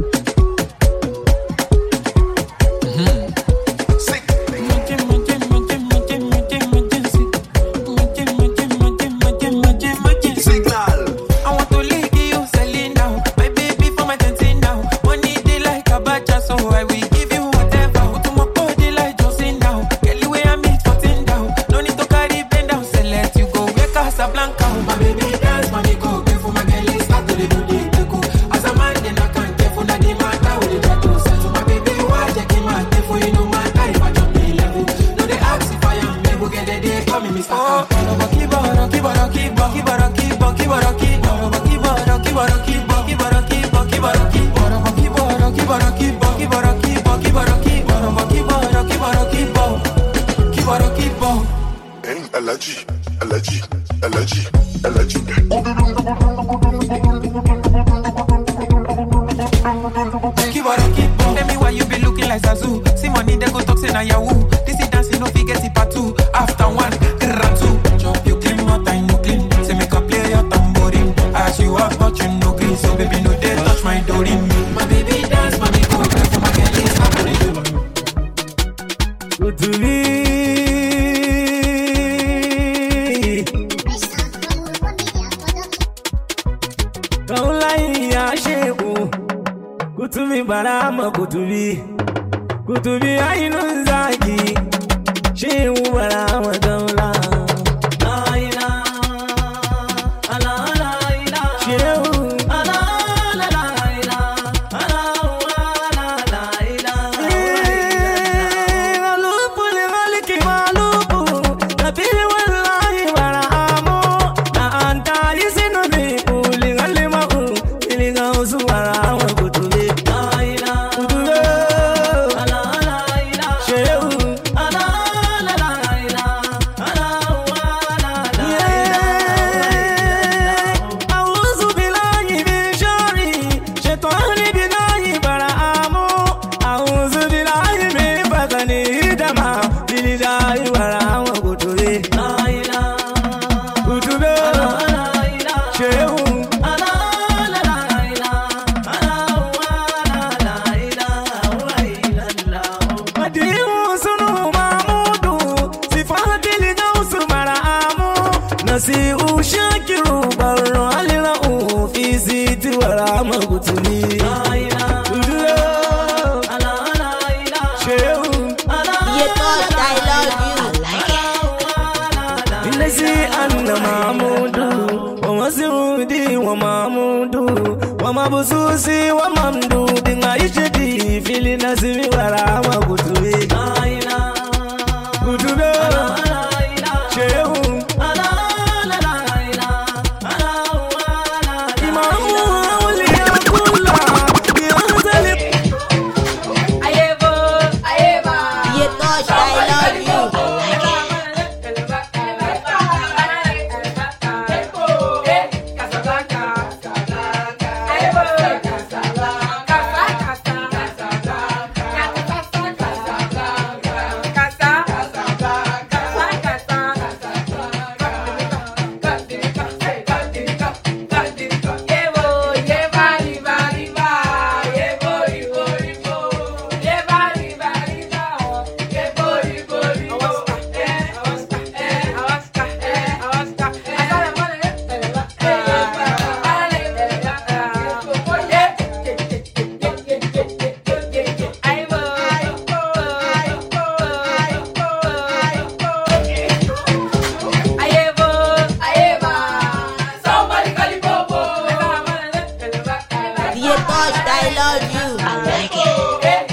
touched, I love you. I like it.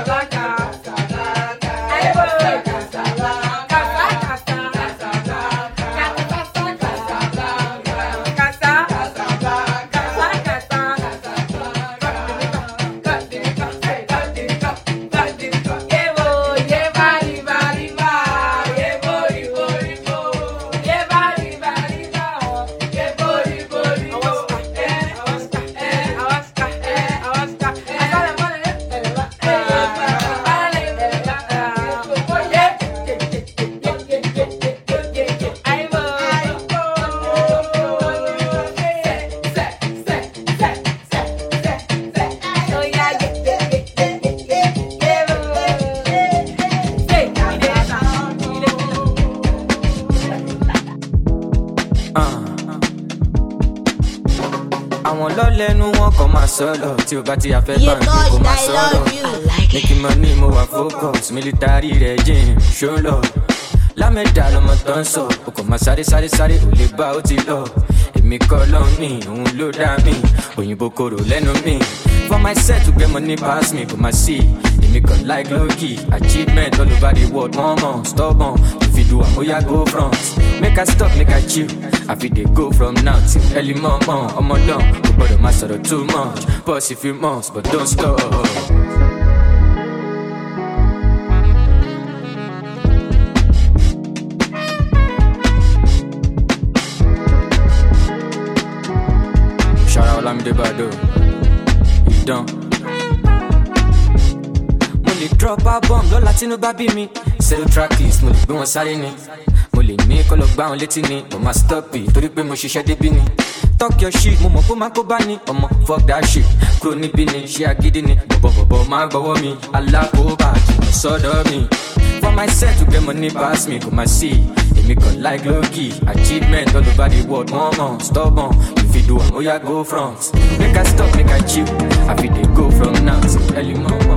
Solo, tí o bá ti afẹ́ bá mi kò máa sọ̀rọ̀. Making money mo wà focus, military regime, show love. Lámẹ́dà lọmọ tó ń sọ, o kò máa sáré sáré sáré, ò lè bá ó ti lọ. Èmi kọ́ lọ́hùn ní, òun ló dá mi, òyìnbó korò lẹ́nu mi. For my set to get money pass me, kò máa sí. Èmi kàn like low-key, achievement all over the world, one more, stubborn. If you do am, oya go front. Make I stop, make I chill. I feel they go from now till early morning. I'm alone, but bother my sorrow too much. Pause if you must, but don't stop. Shout out Lamide Bado, you done. Money drop a bomb, no Latino baby me. Zero track list, money be one side ni. Mo lè ní kọ́ lọ gbá wọn létí ni, mo máa stop it torí pé mo ṣiṣẹ́ débí ni. Talk your shit, mo mọ̀ kó má kó bá ní ọmọ fuck that shit. Kúrò níbí ni, ṣé agídí ni, bọ̀bọ̀bọ̀bọ̀ máa gbọ́wọ́ mi. Alákòóbá jìnnà sọ́dọ̀ mi. For my set to get money pass me, kò máa sí. Èmi kàn like low-key, achievement all over the world, one more, stubborn. If you do am, oya go front. Make I stop, make I chill. I feel they go from now till early morning.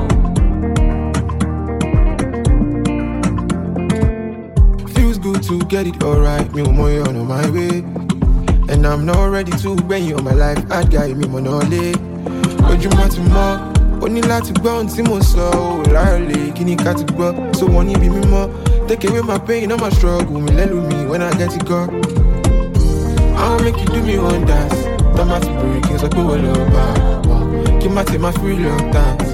Good to get it alright, me on my on my way. And I'm not ready to bring you on my life. I'd guide me monole. But you want to more. Only like to go and see my soul. Rarely, can you got to go? So won't you be me more? Take away my pain and my struggle. Me let me when I get it go. I'll make you do me one dance. Don't matter breaking, so go all over. Keep my take my free love dance.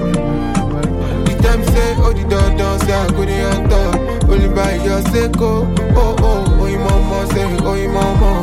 The time say, oh the door don't say I go the on top. Only by your sake, oh, oh, oh, oh, you mama, say, oh, you mama.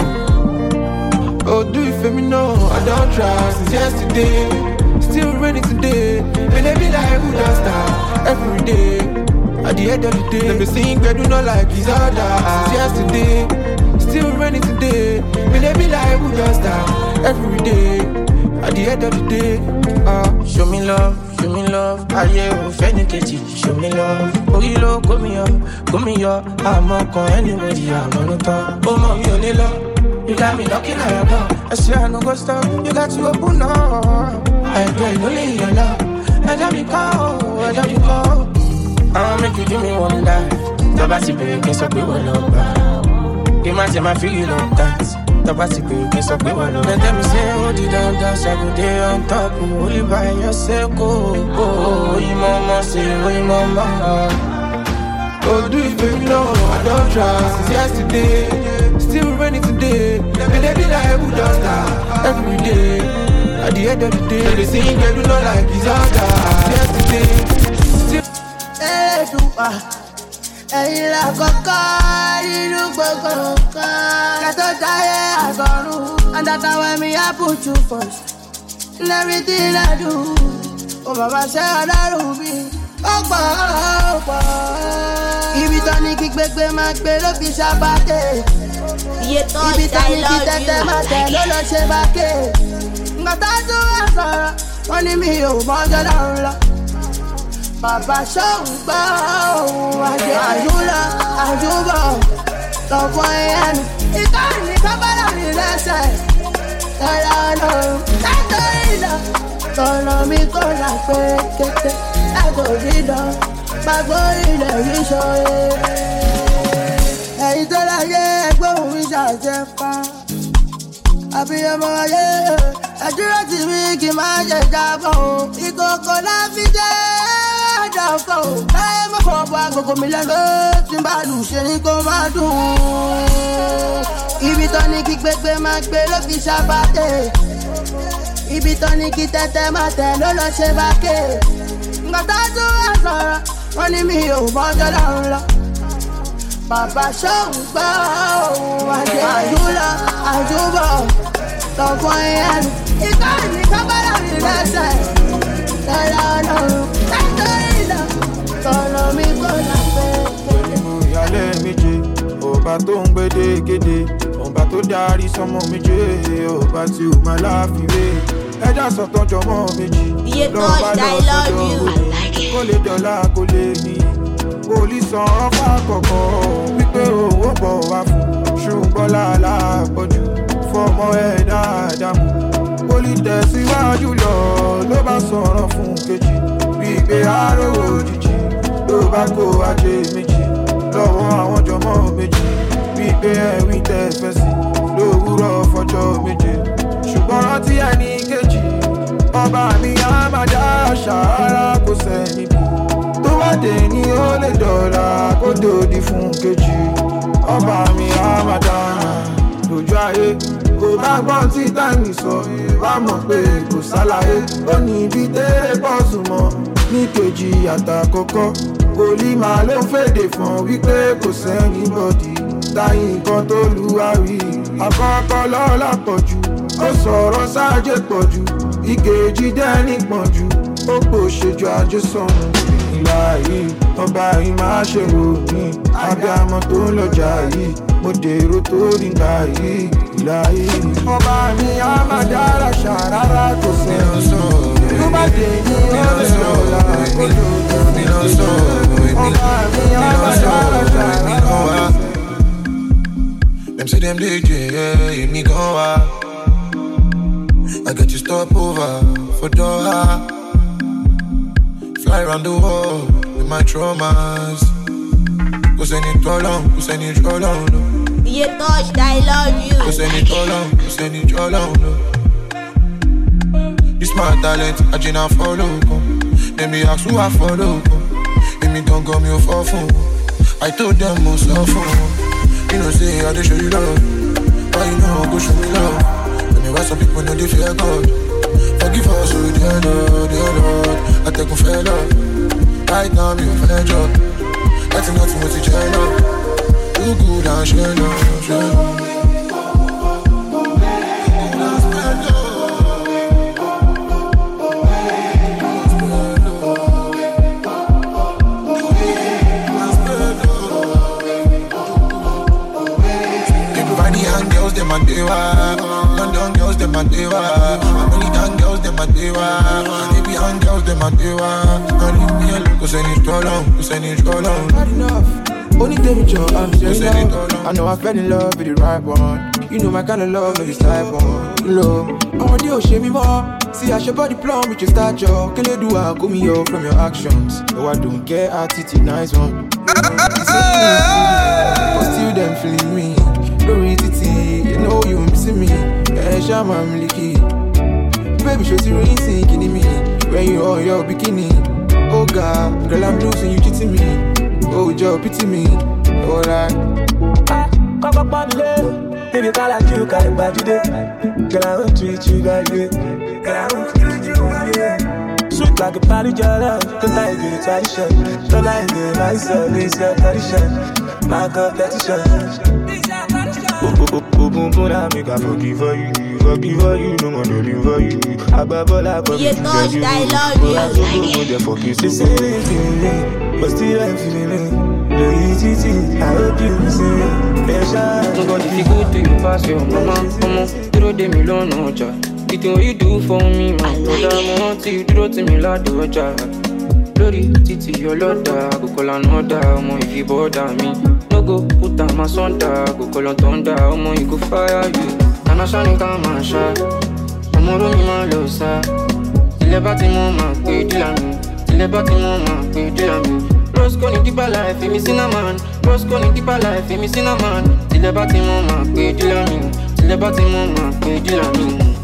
Oh, do you feel me? No, I don't try since yesterday. Still ready today. Baby, like who does that every day? At the end of the day, never sing, but do not like his other. Since yesterday, still ready today. Baby, like who does that every day? At the end of the day, uh, show me love. Show me love, aye o fẹ́ni kejì. Show me love, orí ló kó mi yọ, kó mi yọ. Àmọ́ kan anybody, àmọ́ ló tán. Ó mọ̀ mi ò ní lọ, you got me knocking at your door. I swear I no go stop, you got to open up. Ẹgbẹ́ ìlólè yọ̀ lọ, ẹjọ́ mi kọ́, ẹjọ́ mi kọ́. I'll make you do me one life. Tọ́ba ti bèrè kí n sọ pé wọ́n lọ gbà. Kí n má ṣe máa fi yìí lọ dance. Tọ́ba ti bèrè kí n sọ pé wọ́n lọ. Let me say, hold it down, dance, I go there on top. Only by yourself, oh, oh, you mama, say, oh, you mama. Oh, do you feel me? No, I don't try since yesterday. Still ready today. Baby, like who does that every day? At the end of the day, they sing, they do not like his other. Yesterday, still. Hey, do I? Ẹ̀yin la kọ́kọ́ nínú gbogbo nǹkan. Kẹ́tọ́ táyé àgọ́rùn-ún. And that's why me I put you first. In everything I do. Oh, bàbá ṣe ọlọ́run mi. Ó pọ̀ ó pọ̀. Ibi tó ní kí gbégbé máa gbé ló fi ṣàbàkè. Ibi tó ní kí tẹ́tẹ́ máa tẹ̀ ló lọ ṣe bàkè. Nǹkan tó tún wà sọ̀rọ̀. Wọ́n ní mi ò mọ́jọ́ lọ́run lọ. Bàbá ṣóhùn gbọ́ ohun àjẹ àjúlọ àjúbọ̀ lọ́pọ̀ ẹ̀yánu. Ìkọ́ni kábàlà mi lẹ́sẹ̀ tọ́lá ọlọ́run látòrí lọ. Tọ̀nà mi kò là pé kété látòrí lọ. Gbàgbọ́ ilẹ̀ yìí ṣọ̀rẹ́. Ẹ̀yin tó láyé ẹgbẹ́ òun mi ṣàṣẹ pa. Àbíyẹmọ ayé Ẹ̀dúró tì mí kí n máa jẹ jábọ̀ o. Ìkòkò náà fi jẹ́ àdàkọ̀ o. Láyé má fọwọ́ agogo mi lẹ́nu. Tí n bá lù ṣe ni kó máa dùn. Ibi tán ní kí gbégbé máa gbé ló fi ṣàbàtè. Ibi tán ní kí tẹ́tẹ́ máa tẹ̀ ló lọ ṣe bákè. Ngbàtà tún wá sọ̀rọ̀, wọ́n ní mi ò mọ́jọ́ lọ́run lọ. Bàbá ṣọ́hùn gbọ́ òun àti àjúlọ àjúbọ̀ tọ̀fọ̀ ìyanu. Ikọ́ ìní kábàlà mi lẹ́sẹ̀ tẹ̀lé ọlọ́run látọ̀rí lọ tọ̀nà mi kò lápẹ́. Onímọ̀ ìyálé méje, ọba tó ń gbédé kéde, ọba tó darí sọmọ méje, ọba tí ò máa láfiwé. Ẹja sọ̀tọ̀ jọmọ́ méjì, lọ́ba lọ́sọ̀dọ̀ òde, kó lè dọ̀la kó lè ní. Olùsàn ọ̀fà kọ̀kọ̀ wípé owó bọ̀ wá fún ṣùgbọ́n láàlápọ̀jù fọmọ ẹ̀ dáadáa mú. Olùtẹ̀síwájú lọ ló bá sọ̀rọ̀ fún kejì wípé àárò òjijì ló bá kó ajé méjì lọ́wọ́ àwọn jọmọ́ méjì wípé ẹ̀wìn tẹ̀ fẹ́ sí lówùrọ̀ fọjọ́ méje. Ṣùgbọ́n rántí ẹni kejì ọba mi á máa dá ṣàárá kó sẹ́ni bí. Tó bá dé ní ó lè dọ̀la kó dòdì fún kejì. Ọba mi á máa dá lójú ayé. Kò bá gbọ́n tí táìmì sọ, bá mọ̀ pé kò sálàyé. Ó ní ibi tẹ́lẹ̀ pọ̀ sùnmọ́ ní kejì àtàkọ́kọ́. Olí máa ló fèdè fún wípé kò sẹ́ni bọ̀dì. Táyì nǹkan tó lu àrí. Àkọ́kọ́ lọ́la pọ̀ jù, ó sọ̀rọ̀ sáájé pọ̀ jù. Ìkejì dẹ́ni pọ̀ jù, ó pò ṣèjọ ajé sọnù. Ìlà yìí, ọba yìí máa ṣe wò ní. Abiyamọ tó ń lọjà yìí, mo dèrò tó rí ngbà yìí. Ìlà yìí, ọba mi á máa dára ṣàrárá kò sẹ́yìn sọ. Tó bá dé ní ọ̀rẹ́ ọ̀la kó lò ó ní ọ̀sán. Ọba mi á máa dára ṣàrárá. Them say them D J, yeah, me go out. I get to stop over for Doha. Fly around the world with my traumas. Cause I need to long, cause I need to long. You touched, I love you. Cause I need to long, cause I need to long. This my talent, I just follow. Then me ask who I follow. If me don't go me off for phone. I told them most of phone. You know say I just show you love. Why you know go show me love? When me why some people know they fear God. Forgive us, oh dear Lord, dear Lord. I take my fair love. Right now me a fair job. That's nothing but each other. Do good and share love, share love. Them a dewa, London girls them a dewa, American girls them a dewa, Arabian girls them a dewa. Don't leave me alone, cause I need to long, cause I need to long. Not enough, only temperature I'm saying love. I know I fell in love with the right one. You know my kind of love, no this type one. Love, I want you to show me more. See I show body plumb with your stature. Can you do I go me up from your actions? No I don't care, attitude nice one. But still them feeling me. Don't read it, you know you missing me. Eh, Shama, I'm licky. Baby, show you really sinking me. When you on your bikini. Oh God, girl, I'm losing you cheating me. Oh, Joe, pity me. Alright. Come up on the baby, call like you, call it bad today. Girl, I won't treat you like this. Girl, I won't treat you like this. Sweet like a party, girl, the night is a tradition. The night is myself, it's a tradition. My competition. Oh, boom, boom, I make a forgive for you, forgive for you, no one to live for you. Ababola, but you touch, I love you. I don't go forgive. They say they feeling me, but still I'm feeling me. No easy, I hope you see me. I'm gonna be good to you, pass your mama, mama. Throw them alone, no child. The thing what you do for me, man. I want to you, throw to me, Lord, do child. Glory, titi, your Lord, go call another, omo, if you bother me. No go put on my son, go call on thunder, omo, you go fire you. I'm a shining come and shine. I'm a room in my loss, till the bottom of my pay, Dilami. Till the bottom of my pay, Dilami. Rose calling deeper life, me cinnamon. Rose calling deeper life, me cinnamon. Till the bottom of my pay, Dilami. Till the bottom of my pay, Dilami.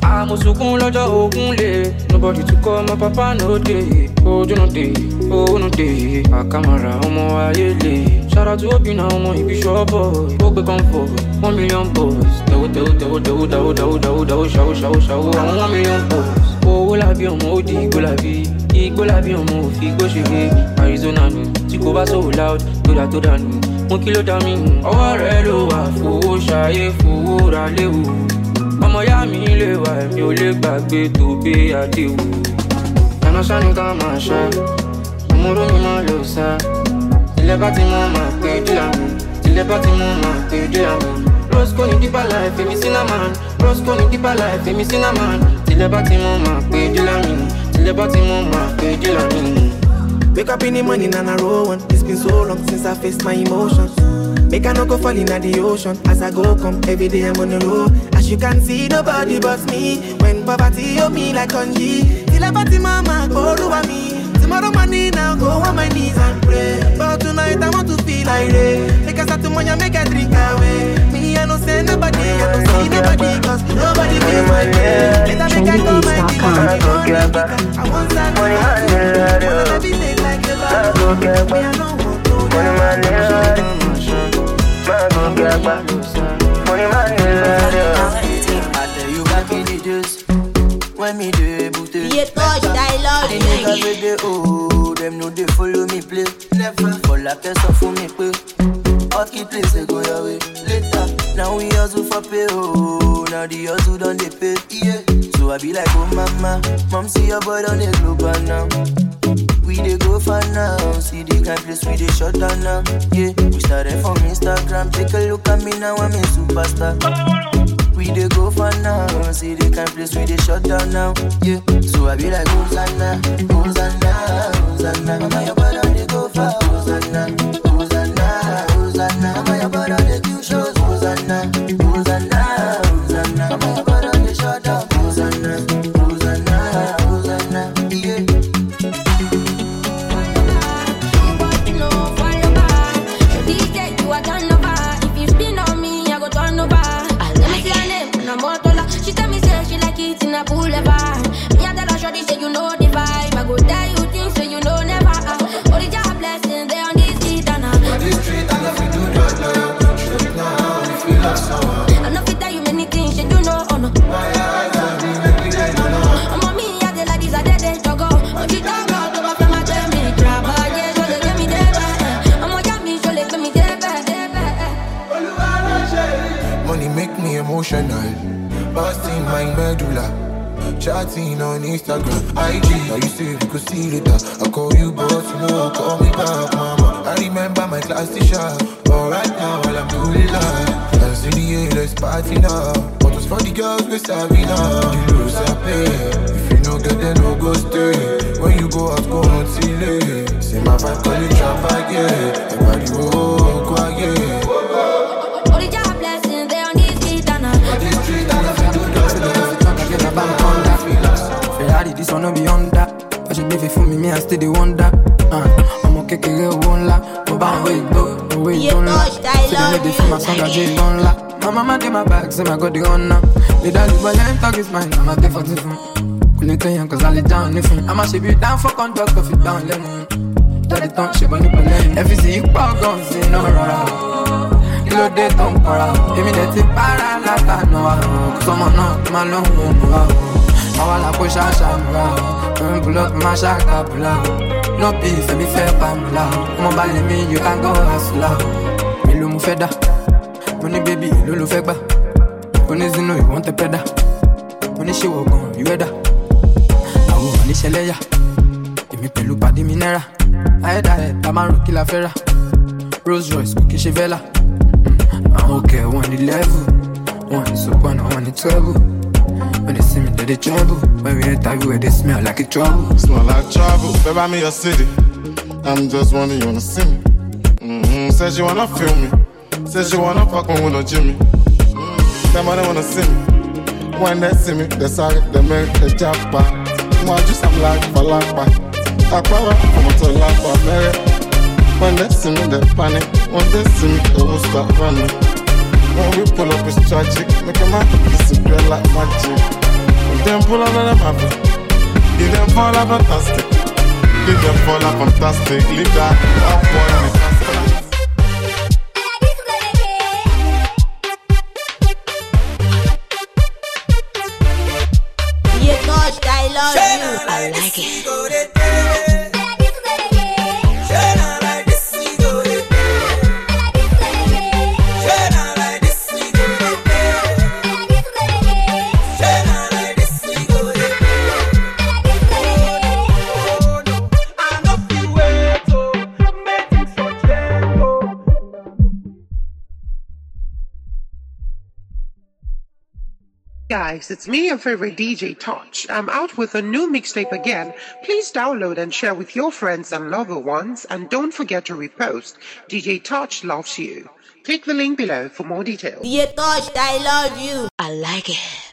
I'm a sukun loja ogunle. Nobody to call my papa no day. Oh, you no day, oh no day. A camera, omo ayele. Shout out to Obina, omo ibi shop boy. Ogbe comfort, one million boys. Dawo dawo dawo dawo dawo dawo dawo dawo shawo shawo shawo. I'm one million boys. Oh, la bi omo odi go la bi. Igbo la bi omo fi go shege. Arizona ni, ti ko ba so loud. Toda toda ni, mo kilo da mi. Ọwọ́ rẹ̀ ló wà fowó ṣayé fowó ra léwu. Ọmọ ya mi lè wà mi ò lè gbàgbé tó gbé àdéhùn. Ẹ̀nà sani ká máa ṣá, òmùrú mi máa lò sá. Tilẹ̀ bá ti mọ́ máa pé díà mi, tilẹ̀ bá ti mọ́ máa pé díà mi. Roscoe ní deeper life, èmi cinnamon. Roscoe ní deeper life, èmi cinnamon. Tilẹ̀ bá ti mọ́ máa pé díà mi, tilẹ̀ bá ti mọ́ máa pé díà mi. Wake up in the morning and I roll one. It's been so long since I faced my emotions. Make I no go fall in the ocean. As I go come, every day I'm on the road. As you can see, nobody but me. When poverty hold me like Konji. Till I party mama, go over me. Tomorrow morning I'll go on my knees and pray. But tonight I want to feel like rain. Make a start to money, make a drink away. Me I no say nobody, I no see nobody. Cause nobody feels my pain. Later make I go my thing. I want that money, wanna be made like the bad. Me I no want to die. I tell you back in the days when me dey able to. You touch, I love you. The niggas with the oh, them know they follow me play. Never for like a stuff for me pay. Hot key place they go your way. Later, now we hustle for pay. Oh, now the hustle done they pay. Yeah, so I be like oh mama, mom see your boy on the global now. We dey go far now, see the kind place we dey shut down now. Yeah, we started from Instagram, take a look at me now, I'm a superstar. We dey go far now, see the kind place we dey shut down now. Yeah, so I be like Hosanna, Hosanna, Hosanna. Mama your brother dey go far, Hosanna, Hosanna, Hosanna. Mama your brother dey do shows, Hosanna, Hosanna, Hosanna. Mama your brother dey shut down, Hosanna, Hosanna, Hosanna. Yeah. She tell me say she like it in a boulevard. Me I tell her shorty say you know the vibe. I go tell you things so you know never. Uh, only job blessings they on this street and uh. On this street and if you do that now, straight now you feel like someone. I know fit tell you many things you do know. Oh no. My eyes are the make me get no. I'm on me I tell like this I dead dead to go. Oh she talk about to my my tell me crap. Yeah, so they get me there. I'm on me so they get me there. Money make me emotional. Busting my medulla, chatting on Instagram, I G. Now you say we could see later. I call you, but you know, call me back, mama. I remember my class teacher, but right now all I'm doing live. Let's do the A, let's party now. But it's for the girls we savvy now. You lose a pay. If you no get then no go stay. When you go out, go on till late. Say my vibe call it trap again. Everybody go quiet. Ferrari, this one no be Honda. But she give it for me, me I still the wonder. Uh, I'm okay, kere won't la. Go back, wait, go, wait, don't la. So they make for my song, I just don't la. My mama did my back, say I got the honor. The daddy boy, let him talk his mind, I'm a day for different. Couldn't tell you cause I lay down different. I'm a ship you down for conduct, off it down lemon. Daddy don't ship on the plan. If you see you pop guns, say no rara. Kilo de ton para. If me de ti para, la ta no ah. Cause I'm not, my long one, ah. I wanna push a shambra. Don't pull up my shaka pula. No beef, me fair pamla. Mobile me, you can go hustler. Me lo mu feda. Money baby, lo lo feba. Money zino, you want the peda. Money she walk on, you ready? I want money sheleya. Give me pelu padi minera. I head ahead, I'm a rookie la fera. Rolls Royce, cookie chevela. I'm okay, one the level. One so one, one the trouble. When they see me, they, they trouble. When we enter you, they smell like a trouble. Smell like trouble, baby, I'm in your city. I'm just wondering, you wanna see me? Mm-hmm. Says you wanna feel me. Says you wanna fuck me with no Jimmy. Mm-hmm. Them they wanna see me. When they see me, they sorry, they make the jackpot. Moi, just I'm like for lakpa. I power from a to lakpa, baby. When they see me, they panic. When they see me, they will start running. When we pull up, it's tragic. Make a man disappear like magic. If them pull up, let them happy. If them fall up, fantastic. If them fall up, fantastic. Leave that up boy in the casket. You touched, I love you. I like it. Guys, it's me, your favorite D J Touch. I'm out with a new mixtape again. Please download and share with your friends and loved ones, and don't forget to repost. D J Touch loves you. Click the link below for more details. You touched, I love you. I like it.